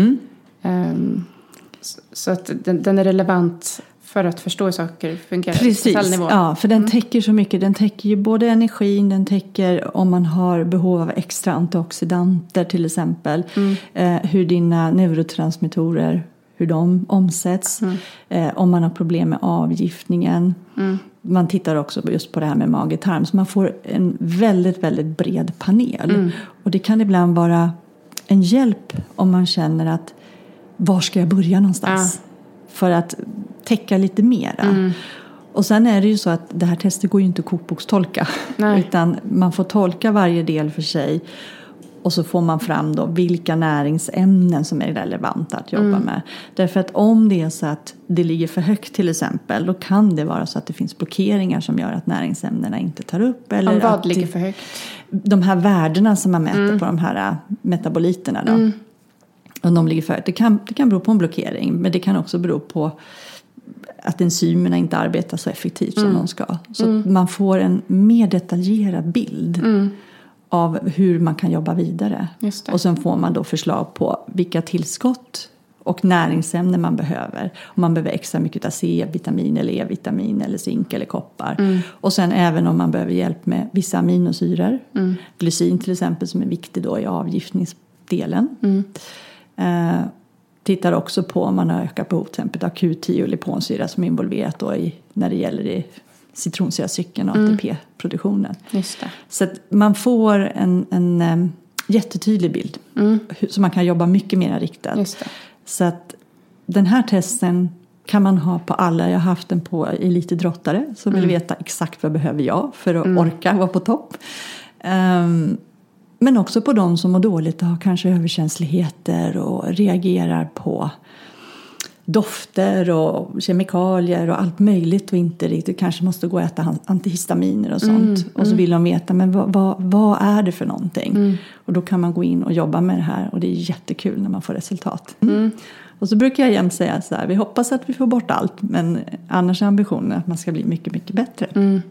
Så att den är relevant för att förstå hur saker fungerar. Precis, på cellnivå. Ja, för den täcker så mycket. Den täcker ju både energin, den täcker om man har behov av extra antioxidanter till exempel. Hur dina neurotransmittorer, hur de omsätts. Om man har problem med avgiftningen. Man tittar också just på det här med mage-tarm. Så man får en väldigt, väldigt bred panel. Och det kan ibland vara en hjälp om man känner att var ska jag börja någonstans? För att täcka lite mera. Och sen är det ju så att det här testet går ju inte att kokbokstolka. Utan man får tolka varje del för sig. Och så får man fram då vilka näringsämnen som är relevanta att jobba med. Därför att om det är så att det ligger för högt till exempel. Då kan det vara så att det finns blockeringar som gör att näringsämnena inte tar upp. Eller om vad att ligger för högt? De här värdena som man mäter på de här metaboliterna då. Om de ligger för högt. Det kan bero på en blockering. Men det kan också bero på att enzymerna inte arbetar så effektivt som de ska. Så att man får en mer detaljerad bild av hur man kan jobba vidare. Och sen får man då förslag på vilka tillskott och näringsämnen man behöver. Om man behöver extra mycket av C-vitamin eller E-vitamin eller zink eller koppar. Och sen även om man behöver hjälp med vissa aminosyror. Glycin till exempel som är viktig då i avgiftningsdelen. Tittar också på om man har ökat behov till exempel av Q10 och liponsyra som är involverat då när det gäller i citronsyracykeln och ATP-produktionen. Just det. Så att man får en jättetydlig bild. Så man kan jobba mycket mer riktat. Just det. Så att den här testen kan man ha på alla. Jag har haft den på elitidrottare som vill veta exakt vad behöver jag för att orka vara på topp. Men också på de som mår dåligt och har kanske överkänsligheter och reagerar på dofter och kemikalier och allt möjligt och inte riktigt kanske måste gå och äta antihistaminer och sånt. Och så vill de veta, men vad är det för någonting? Och då kan man gå in och jobba med det här och det är jättekul när man får resultat. Och så brukar jag jämt säga så här, vi hoppas att vi får bort allt, men annars är ambitionen att man ska bli mycket, mycket bättre.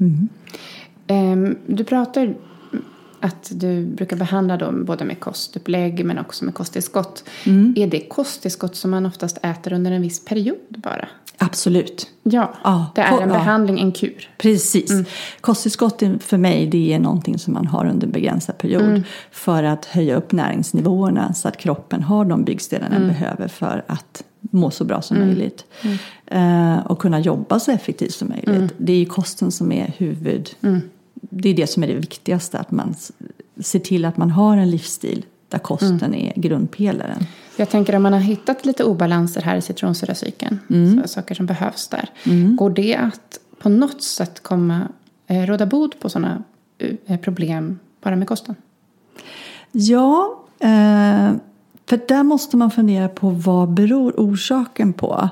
Du pratar att du brukar behandla dem både med kostupplägg men också med kosttillskott. Är det kosttillskott som man oftast äter under en viss period bara? Absolut. Ja, det är en behandling, en kur. Precis. Kosttillskott för mig det är någonting som man har under en begränsad period. För att höja upp näringsnivåerna så att kroppen har de byggstenarna den behöver för att må så bra som möjligt. Och kunna jobba så effektivt som möjligt. Det är ju kosten som är huvud. Det är det som är det viktigaste. Att man ser till att man har en livsstil där kosten är grundpelaren. Jag tänker om man har hittat lite obalanser här i citronsyracykeln. Saker som behövs där. Går det att på något sätt råda bot på sådana problem bara med kosten? Ja, För där måste man fundera på vad beror orsaken på.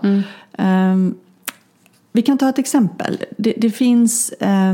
Vi kan ta ett exempel. Det finns...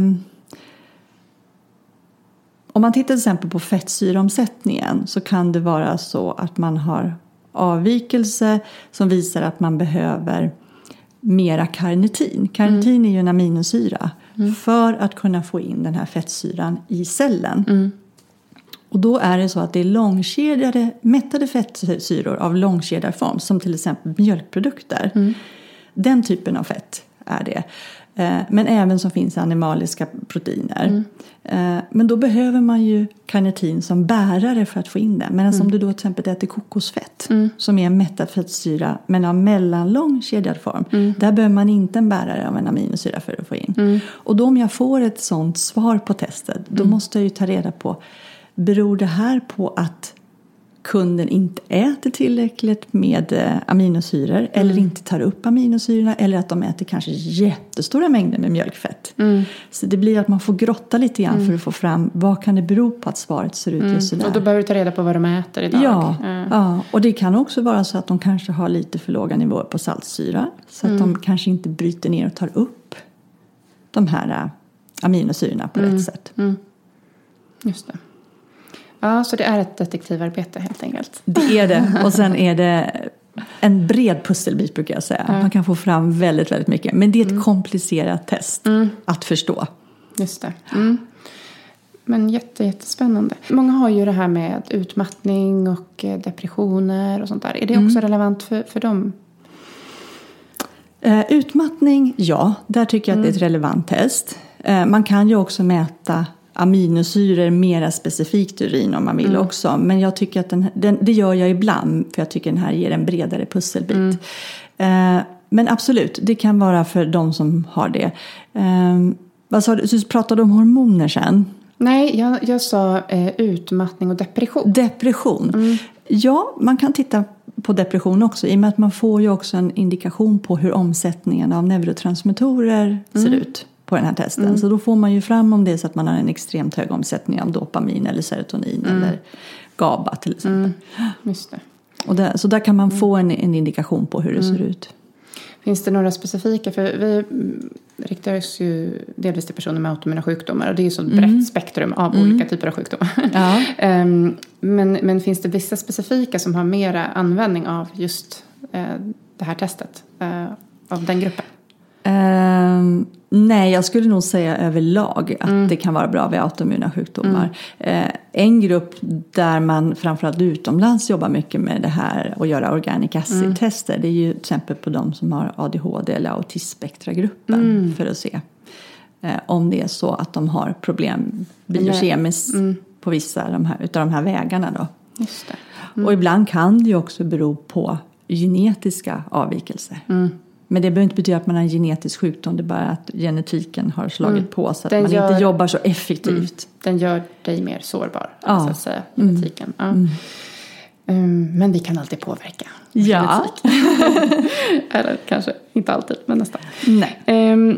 om man tittar till exempel på fettsyreomsättningen så kan det vara så att man har avvikelse som visar att man behöver mera karnitin. Karnitin är ju en aminosyra för att kunna få in den här fettsyran i cellen. Och då är det så att det är långkedjade, mättade fettsyror av långkedjarform som till exempel mjölkprodukter. Den typen av fett är det. Men även som finns animaliska proteiner. Men då behöver man ju karnitin som bärare för att få in det. Men om du då till exempel äter kokosfett som är en mättad fettsyra men av mellanlång kedjad form. Där behöver man inte en bärare av en aminosyra för att få in. Och då om jag får ett sånt svar på testet då måste jag ju ta reda på, beror det här på att kunden inte äter tillräckligt med aminosyror eller inte tar upp aminosyrorna eller att de äter kanske jättestora mängder med mjölkfett. Så det blir att man får grotta lite grann för att få fram vad kan det bero på att svaret ser ut just sådär. Och då behöver du ta reda på vad de äter idag. Ja, och det kan också vara så att de kanske har lite för låga nivåer på saltsyra så att de kanske inte bryter ner och tar upp de här aminosyrorna på rätt sätt. Just det. Ja, så det är ett detektivarbete helt enkelt. Det är det. Och sen är det en bred pusselbit brukar jag säga. Man kan få fram väldigt, väldigt mycket. Men det är ett komplicerat test att förstå. Just det. Men jättespännande. Många har ju det här med utmattning och depressioner och sånt där. Är det också relevant för dem? Utmattning, ja. Där tycker jag att det är ett relevant test. Man kan ju också mäta aminosyror mera specifikt i urin om man vill också. Men jag tycker att det gör jag ibland för jag tycker den här ger en bredare pusselbit. Men absolut, det kan vara för de som har det. Vad sa du? Du pratade om hormoner sen. Nej, jag sa utmattning och depression. Depression. Ja, man kan titta på depression också. I och med att man får ju också en indikation på hur omsättningen av neurotransmittorer ser ut på den här testen. Så då får man ju fram om det är så att man har en extremt hög omsättning av dopamin eller serotonin eller GABA till exempel. Just det. Och så där kan man få en indikation på hur det ser ut. Finns det några specifika, för vi riktar oss ju delvis till personer med autoimmuna sjukdomar och det är ju så ett brett spektrum av olika typer av sjukdomar. Ja. Men finns det vissa specifika som har mera användning av just det här testet av den gruppen? Nej, jag skulle nog säga överlag att det kan vara bra vid autoimmuna sjukdomar. En grupp där man framförallt utomlands jobbar mycket med det här och göra organic acid-tester, det är ju till exempel på de som har ADHD eller autismspektragruppen för att se om det är så att de har problem biokemiskt på vissa utav de här vägarna då. Just det. Och ibland kan det ju också bero på genetiska avvikelser. Men det behöver inte betyda att man har en genetisk sjukdom. Det är bara att genetiken har slagit på så att man inte jobbar så effektivt. Den gör dig mer sårbar, så att säga, genetiken. Ja. Men vi kan alltid påverka genetik. Eller kanske inte alltid, men nästan. Nej.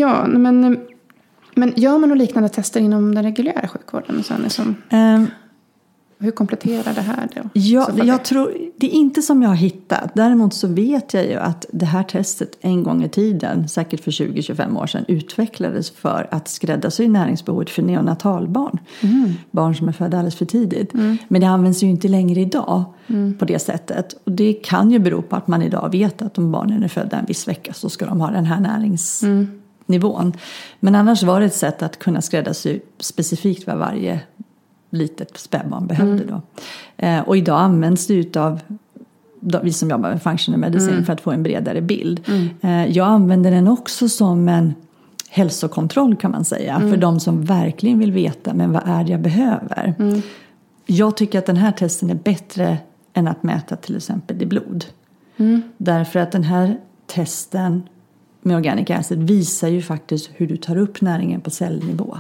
Men gör man några liknande tester inom den reguljära sjukvården? Och sen hur kompletterar det här då? Ja, jag tror, det är inte som jag har hittat. Däremot så vet jag ju att det här testet en gång i tiden, säkert för 20-25 år sedan, utvecklades för att skräddarsy näringsbehovet för neonatalbarn. Barn som är födda alldeles för tidigt. Men det används ju inte längre idag på det sättet. Och det kan ju bero på att man idag vet att om barnen är födda en viss vecka så ska de ha den här näringsnivån. Men annars var det ett sätt att kunna skräddarsy specifikt vad varje litet spädbarn behövde då. Och idag används det utav vi som jobbar med functional medicine för att få en bredare bild. Jag använder den också som en hälsokontroll kan man säga. För de som verkligen vill veta, men vad är det jag behöver? Jag tycker att den här testen är bättre än att mäta till exempel i blod. Därför att den här testen med organic acid visar ju faktiskt hur du tar upp näringen på cellnivå.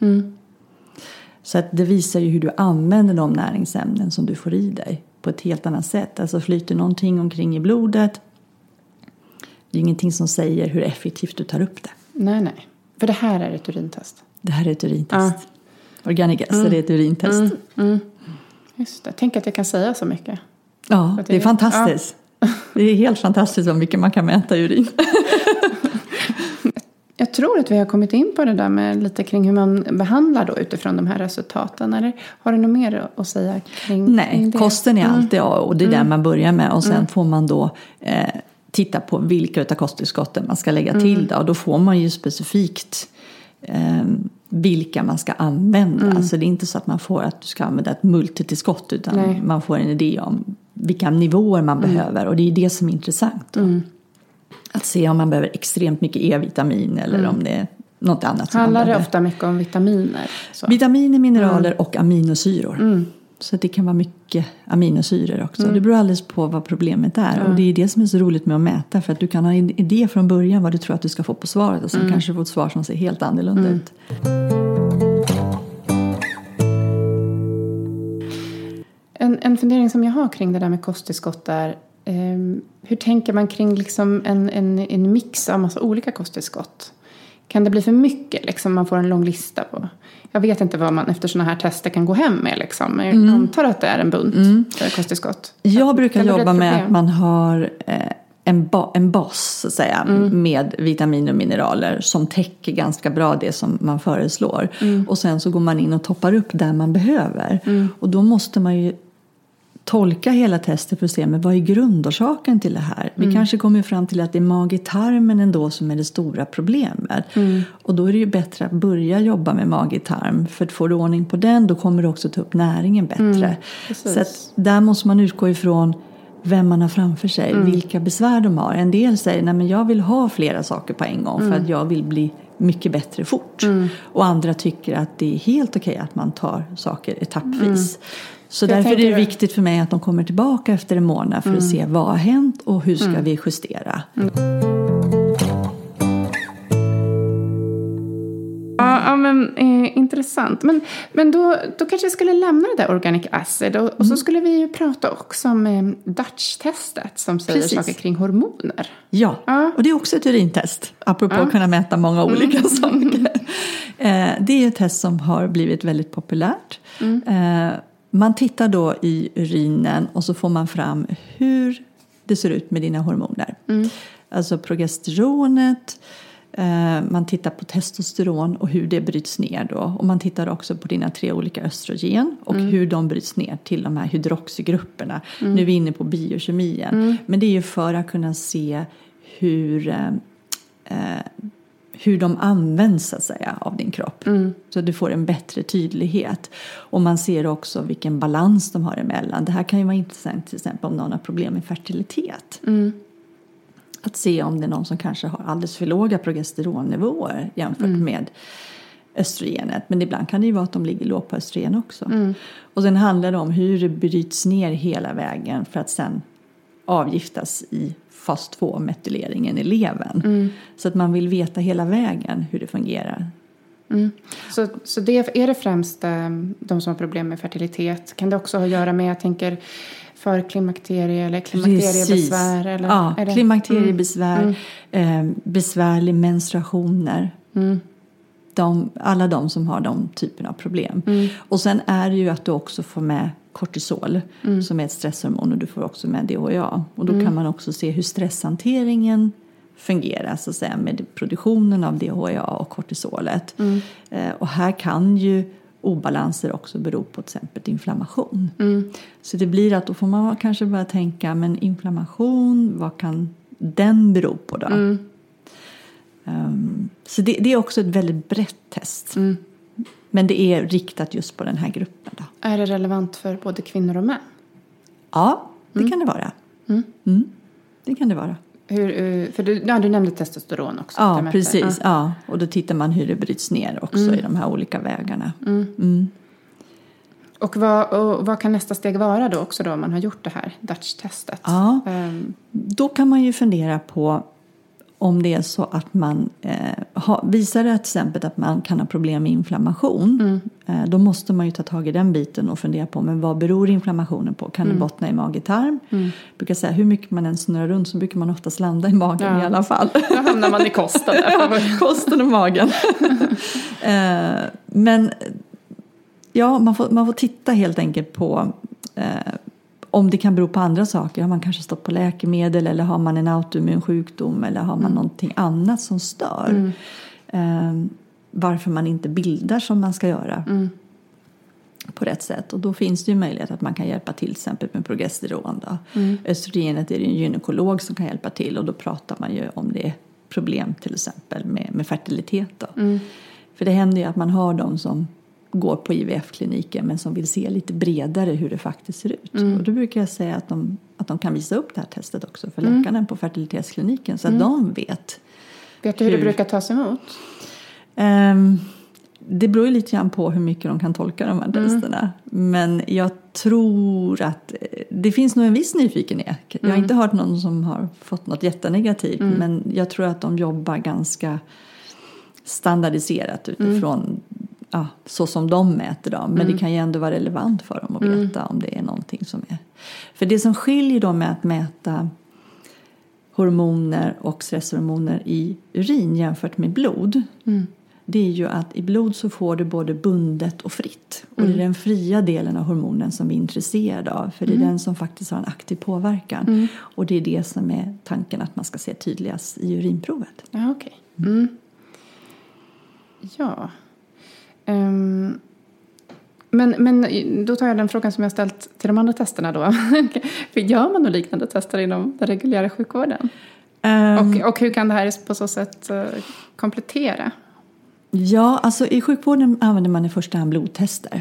Så att det visar ju hur du använder de näringsämnen som du får i dig på ett helt annat sätt. Alltså flyter någonting omkring i blodet. Det är ingenting som säger hur effektivt du tar upp det. Nej. För det här är ett urintest. Det här är ett urintest. Organic acid är ett urintest. Just det. Tänk att jag kan säga så mycket. Ja, det är fantastiskt. Ja. Det är helt fantastiskt hur mycket man kan mäta i urin. Jag tror att vi har kommit in på det där med lite kring hur man behandlar då utifrån de här resultaten. Eller har du något mer att säga kring det? Kosten är alltid och det är där man börjar med. Och sen får man då titta på vilka av kosttillskotten man ska lägga till. Och då får man ju specifikt vilka man ska använda. Alltså det är inte så att man får att du ska använda ett multitillskott, utan man får en idé om vilka nivåer man behöver. Och det är det som är intressant då. Att se om man behöver extremt mycket E-vitamin eller om det är något annat. Handlar det ofta mycket om vitaminer? Så. Vitaminer, mineraler och aminosyror. Så det kan vara mycket aminosyror också. Det beror alldeles på vad problemet är. Och det är det som är så roligt med att mäta. För att du kan ha en idé från början vad du tror att du ska få på svaret. Och sen kanske du får ett svar som ser helt annorlunda ut. En fundering som jag har kring det där med kosttillskott är... hur tänker man kring liksom en mix av massa olika kosttillskott? Kan det bli för mycket? Liksom man får en lång lista på. Jag vet inte vad man efter såna här tester kan gå hem med. Liksom. Jag antar att det är en bunt kosttillskott. Jag brukar jobba med att man har en bas så att säga, med vitaminer och mineraler som täcker ganska bra det som man föreslår. Och sen så går man in och toppar upp där man behöver. Och då måste man ju tolka hela testet för att se vad är grundorsaken till det här. Vi kanske kommer fram till att det är mage-tarmen ändå som är det stora problemet. Och då är det ju bättre att börja jobba med mage-tarm. För att få ordning på den, då kommer du också ta upp näringen bättre. Så att där måste man utgå ifrån vem man har framför sig. Vilka besvär de har. En del säger, nej men jag vill ha flera saker på en gång. För att jag vill bli mycket bättre fort. Och andra tycker att det är helt okej att man tar saker etappvis. Så därför är det viktigt för mig att de kommer tillbaka efter en månad för att se vad har hänt och hur ska vi justera. Ja, men intressant. Men då kanske vi skulle lämna det där organic acid och så skulle vi ju prata också om Dutch-testet som säger saker kring hormoner. Ja, och det är också ett urintest. Apropå att kunna mäta många olika saker. Det är ett test som har blivit väldigt populärt. Man tittar då i urinen och så får man fram hur det ser ut med dina hormoner. Alltså progesteronet, man tittar på testosteron och hur det bryts ner då. Och man tittar också på dina 3 olika östrogen och hur de bryts ner till de här hydroxygrupperna. Nu är vi inne på biokemien. Men det är ju för att kunna se hur de används så att säga, av din kropp. Så du får en bättre tydlighet. Och man ser också vilken balans de har emellan. Det här kan ju vara intressant till exempel om någon har problem med fertilitet. Att se om det är någon som kanske har alldeles för låga progesteronnivåer jämfört med östrogenet. Men ibland kan det ju vara att de ligger lågt på östrogen också. Och sen handlar det om hur det bryts ner hela vägen för att sen avgiftas i fas 2-metyleringen i levern. Så att man vill veta hela vägen hur det fungerar. Så det är det främst de som har problem med fertilitet. Kan det också ha att göra med, jag tänker, förklimakterie eller klimakteriebesvär? Eller, ja, klimakteriebesvär, besvärlig menstruationer. Alla de som har de typerna av problem. Och sen är det ju att du också får med kortisol som är ett stresshormon, och du får också med DHA. Och då kan man också se hur stresshanteringen fungerar så att säga, med produktionen av DHA och kortisolet. Och här kan ju obalanser också bero på till exempel inflammation. Så det blir att då får man kanske börja tänka, men inflammation, vad kan den bero på då? Så det är också ett väldigt brett test. Men det är riktat just på den här gruppen då. Är det relevant för både kvinnor och män? Ja, det kan det vara. Det kan det vara. För du nämnde testosteron också. Ja, precis. Ja. Och då tittar man hur det bryts ner också i de här olika vägarna. Och vad kan nästa steg vara då också då om man har gjort det här Dutch-testet? Ja, då kan man ju fundera på om det är så att man visar det till exempel att man kan ha problem med inflammation. Då måste man ju ta tag i den biten och fundera på, men vad beror inflammationen på? Kan det bottna i mage-tarm? Jag brukar säga, hur mycket man än snurrar runt så brukar man oftast landa i magen i alla fall. Då hamnar man i kosten. Kosten och magen. Men ja, man får titta helt enkelt på om det kan bero på andra saker. Har man kanske stått på läkemedel eller har man en autoimmun sjukdom eller har man någonting annat som stör. Varför man inte bildar som man ska göra på rätt sätt. Och då finns det ju möjlighet att man kan hjälpa till exempel med progesteron. Östrogenet är det en gynekolog som kan hjälpa till och då pratar man ju om det problem till exempel med fertilitet då. För det händer ju att man har de som går på IVF-kliniken men som vill se lite bredare hur det faktiskt ser ut. Och då brukar jag säga att de kan visa upp det här testet också för läkarna på fertilitetskliniken så att de vet. Vet du hur det brukar tas emot? Det beror ju lite grann på hur mycket de kan tolka de här testerna. Men jag tror att det finns nog en viss nyfikenhet. Jag har inte hört någon som har fått något jättenegativt. Men jag tror att de jobbar ganska standardiserat utifrån så som de mäter dem. Men det kan ju ändå vara relevant för dem att veta om det är någonting som är. För det som skiljer dem med att mäta hormoner och stresshormoner i urin jämfört med blod. Det är ju att i blod så får du både bundet och fritt. Och det är den fria delen av hormonen som vi är intresserade av. För det är den som faktiskt har en aktiv påverkan. Och det är det som är tanken att man ska se tydligast i urinprovet. Ja, okej. Ja. Men då tar jag den frågan som jag ställt till de andra testerna då. Gör man några liknande tester inom den reguljära sjukvården? Och hur kan det här på så sätt komplettera? Ja, alltså i sjukvården använder man i första hand blodtester.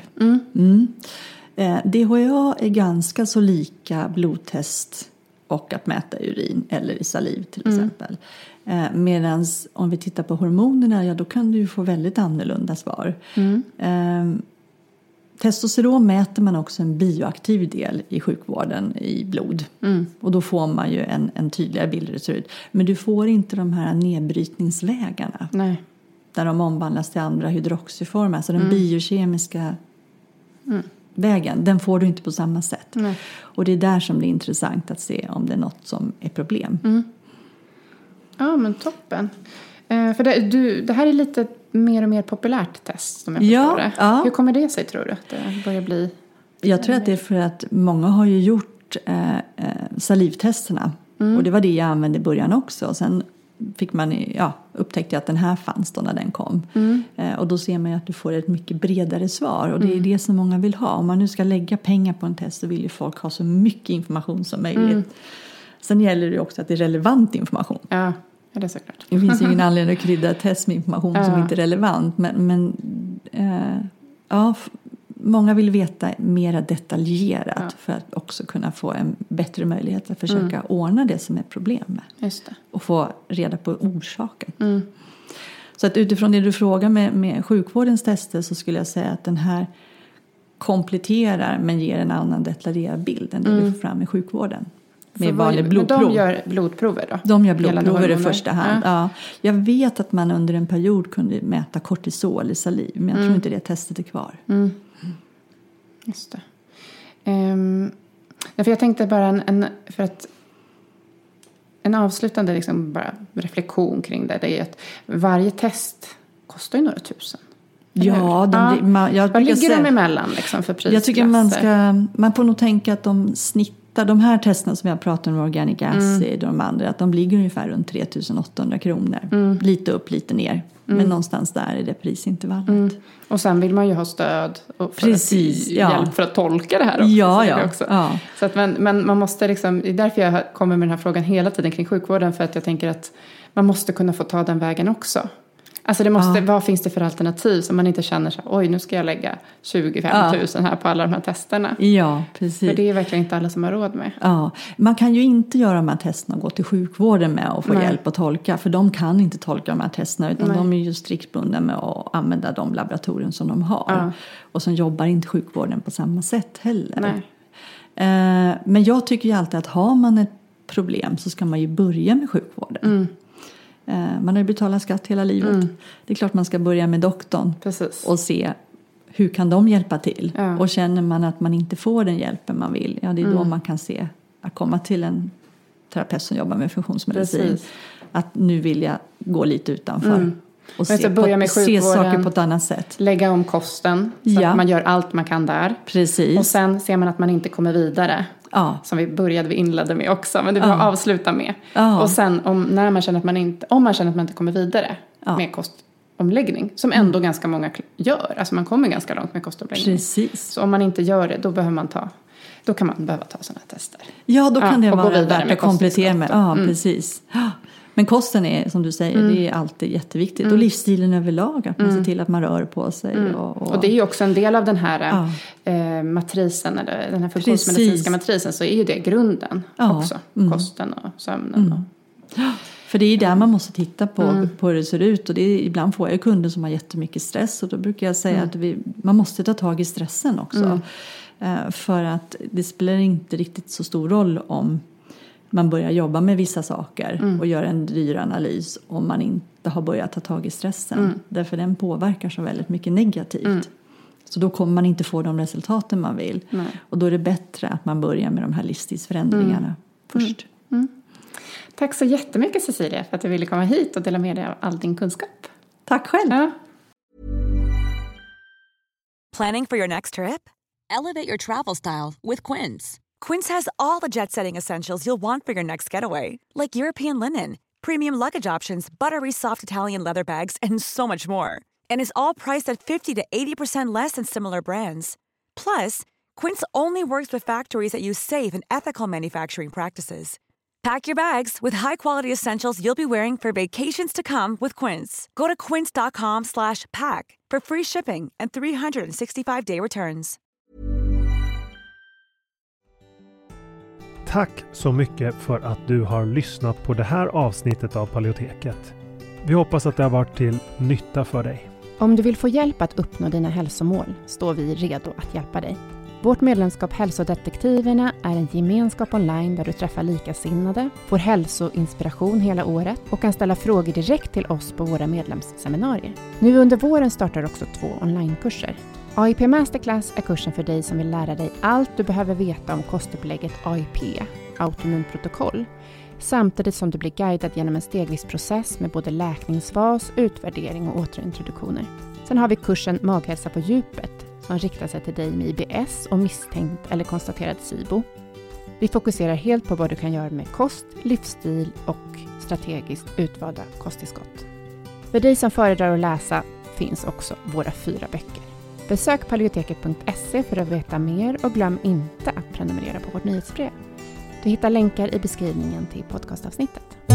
DHA är ganska så lika blodtest och att mäta urin eller i saliv till exempel. Medan om vi tittar på hormonerna, då kan du ju få väldigt annorlunda svar. Testosteron mäter man också en bioaktiv del i sjukvården i blod. Och då får man ju en tydligare bild hur det ser ut. Men du får inte de här nedbrytningsvägarna. Nej. Där de omvandlas till andra hydroxyformer. Alltså den biokemiska vägen, den får du inte på samma sätt. Nej. Och det är där som det är intressant att se om det är något som är problem. Ja, men toppen. För det här är lite mer och mer populärt test som jag förstår det. Ja. Hur kommer det sig tror du att det börjar bli? Jag tror att det är för att många har ju gjort salivtesterna. Och det var det jag använde i början också. Och sen fick man upptäckte att den här fanns då när den kom. Och då ser man ju att du får ett mycket bredare svar. Och det är det som många vill ha. Om man nu ska lägga pengar på en test så vill ju folk ha så mycket information som möjligt. Sen gäller det ju också att det är relevant information. Ja, det är såklart. Det finns ingen anledning att krydda ett test med information som inte är relevant. Men många vill veta mer detaljerat för att också kunna få en bättre möjlighet att försöka ordna det som är problemet. Just det. Och få reda på orsaken. Så att utifrån det du frågar med sjukvårdens tester så skulle jag säga att den här kompletterar men ger en annan detaljerad bild än det du får fram i sjukvården. Med vanlig blodprov. Men de gör blodprover då? De gör blodprover i första hand. Ja. Jag vet att man under en period kunde mäta kortisol i saliv. Men jag tror inte det testet är kvar. Just det. För jag tänkte bara en avslutande liksom bara reflektion kring det är att varje test kostar ju några tusen. Ja, vad ligger de emellan liksom för prisklasser? Jag tycker man får nog tänka att de snittar, de här testerna som jag pratar om, Organic Acid och de andra, att de ligger ungefär runt 3800 kronor. Lite upp, lite ner. Men någonstans där är det prisintervallet. Och sen vill man ju ha stöd och hjälp för att tolka det här också. Ja. Så att men man måste liksom, det är därför jag kommer med den här frågan hela tiden kring sjukvården, för att jag tänker att man måste kunna få ta den vägen också. Alltså vad finns det för alternativ så man inte känner så oj nu ska jag lägga 25 000 här på alla de här testerna. Ja, precis. För det är verkligen inte alla som har råd med. Ja, man kan ju inte göra de här testerna och gå till sjukvården med och få hjälp att tolka. För de kan inte tolka de här testerna utan de är ju strikt bundna med att använda de laboratorier som de har. Ja. Och som jobbar inte sjukvården på samma sätt heller. Nej. Men jag tycker ju alltid att har man ett problem så ska man ju börja med sjukvården. Man har ju betalat skatt hela livet. Det är klart man ska börja med doktorn. Precis. Och se hur kan de hjälpa till. Och känner man att man inte får den hjälpen man vill. Ja, det är då man kan se att komma till en terapeut som jobbar med funktionsmedicin. Precis. Att nu vill jag gå lite utanför. Och se saker på ett annat sätt. Lägga om kosten så att man gör allt man kan där. Precis. Och sen ser man att man inte kommer vidare. Ja. Som vi inledde med också. Men det var att avsluta med. Ja. Och sen om man känner att man inte kommer vidare med kostomläggning. Som ändå ganska många gör. Alltså man kommer ganska långt med kostomläggning. Precis. Så om man inte gör det, då kan man behöva ta sådana här tester. Ja, då kan det vara värt att komplettera med. Ja, precis. Men kosten är, som du säger, det är alltid jätteviktigt. Och livsstilen överlag, att man ser till att man rör på sig. Och det är ju också en del av den här matrisen, eller den här funktionsmedicinska matrisen, så är ju det grunden också. Kosten och sömnen. För det är där man måste titta på hur det ser ut. Och ibland får jag kunder som har jättemycket stress. Och då brukar jag säga att man måste ta tag i stressen också. För att det spelar inte riktigt så stor roll om man börjar jobba med vissa saker och gör en dyr analys om man inte har börjat ta tag i stressen. Därför den påverkar så väldigt mycket negativt. Så då kommer man inte få de resultaten man vill. Nej. Och då är det bättre att man börjar med de här livsstilsförändringarna först. Tack så jättemycket, Cecilia, för att du ville komma hit och dela med dig av all din kunskap. Tack själv. Ja. Planning for your next trip? Elevate your travel style with Quince. Quince has all the jet-setting essentials you'll want for your next getaway, like European linen, premium luggage options, buttery soft Italian leather bags, and so much more. And is all priced at 50 to 80% less than similar brands. Plus, Quince only works with factories that use safe and ethical manufacturing practices. Pack your bags with high-quality essentials you'll be wearing for vacations to come with Quince. Go to quince.com/pack for free shipping and 365-day returns. Tack så mycket för att du har lyssnat på det här avsnittet av Paleoteket. Vi hoppas att det har varit till nytta för dig. Om du vill få hjälp att uppnå dina hälsomål står vi redo att hjälpa dig. Vårt medlemskap Hälsodetektiverna är en gemenskap online där du träffar likasinnade, får hälsoinspiration hela året och kan ställa frågor direkt till oss på våra medlemsseminarier. Nu under våren startar också 2 onlinekurser. AIP Masterclass är kursen för dig som vill lära dig allt du behöver veta om kostupplägget AIP, autoimmun protokoll, samtidigt som du blir guidad genom en stegvis process med både läkningsfas, utvärdering och återintroduktioner. Sen har vi kursen Maghälsa på djupet som riktar sig till dig med IBS och misstänkt eller konstaterad SIBO. Vi fokuserar helt på vad du kan göra med kost, livsstil och strategiskt utvalda kosttillskott. För dig som föredrar att läsa finns också våra 4 böcker. Besök paleoteket.se för att veta mer och glöm inte att prenumerera på vårt nyhetsbrev. Du hittar länkar i beskrivningen till podcastavsnittet.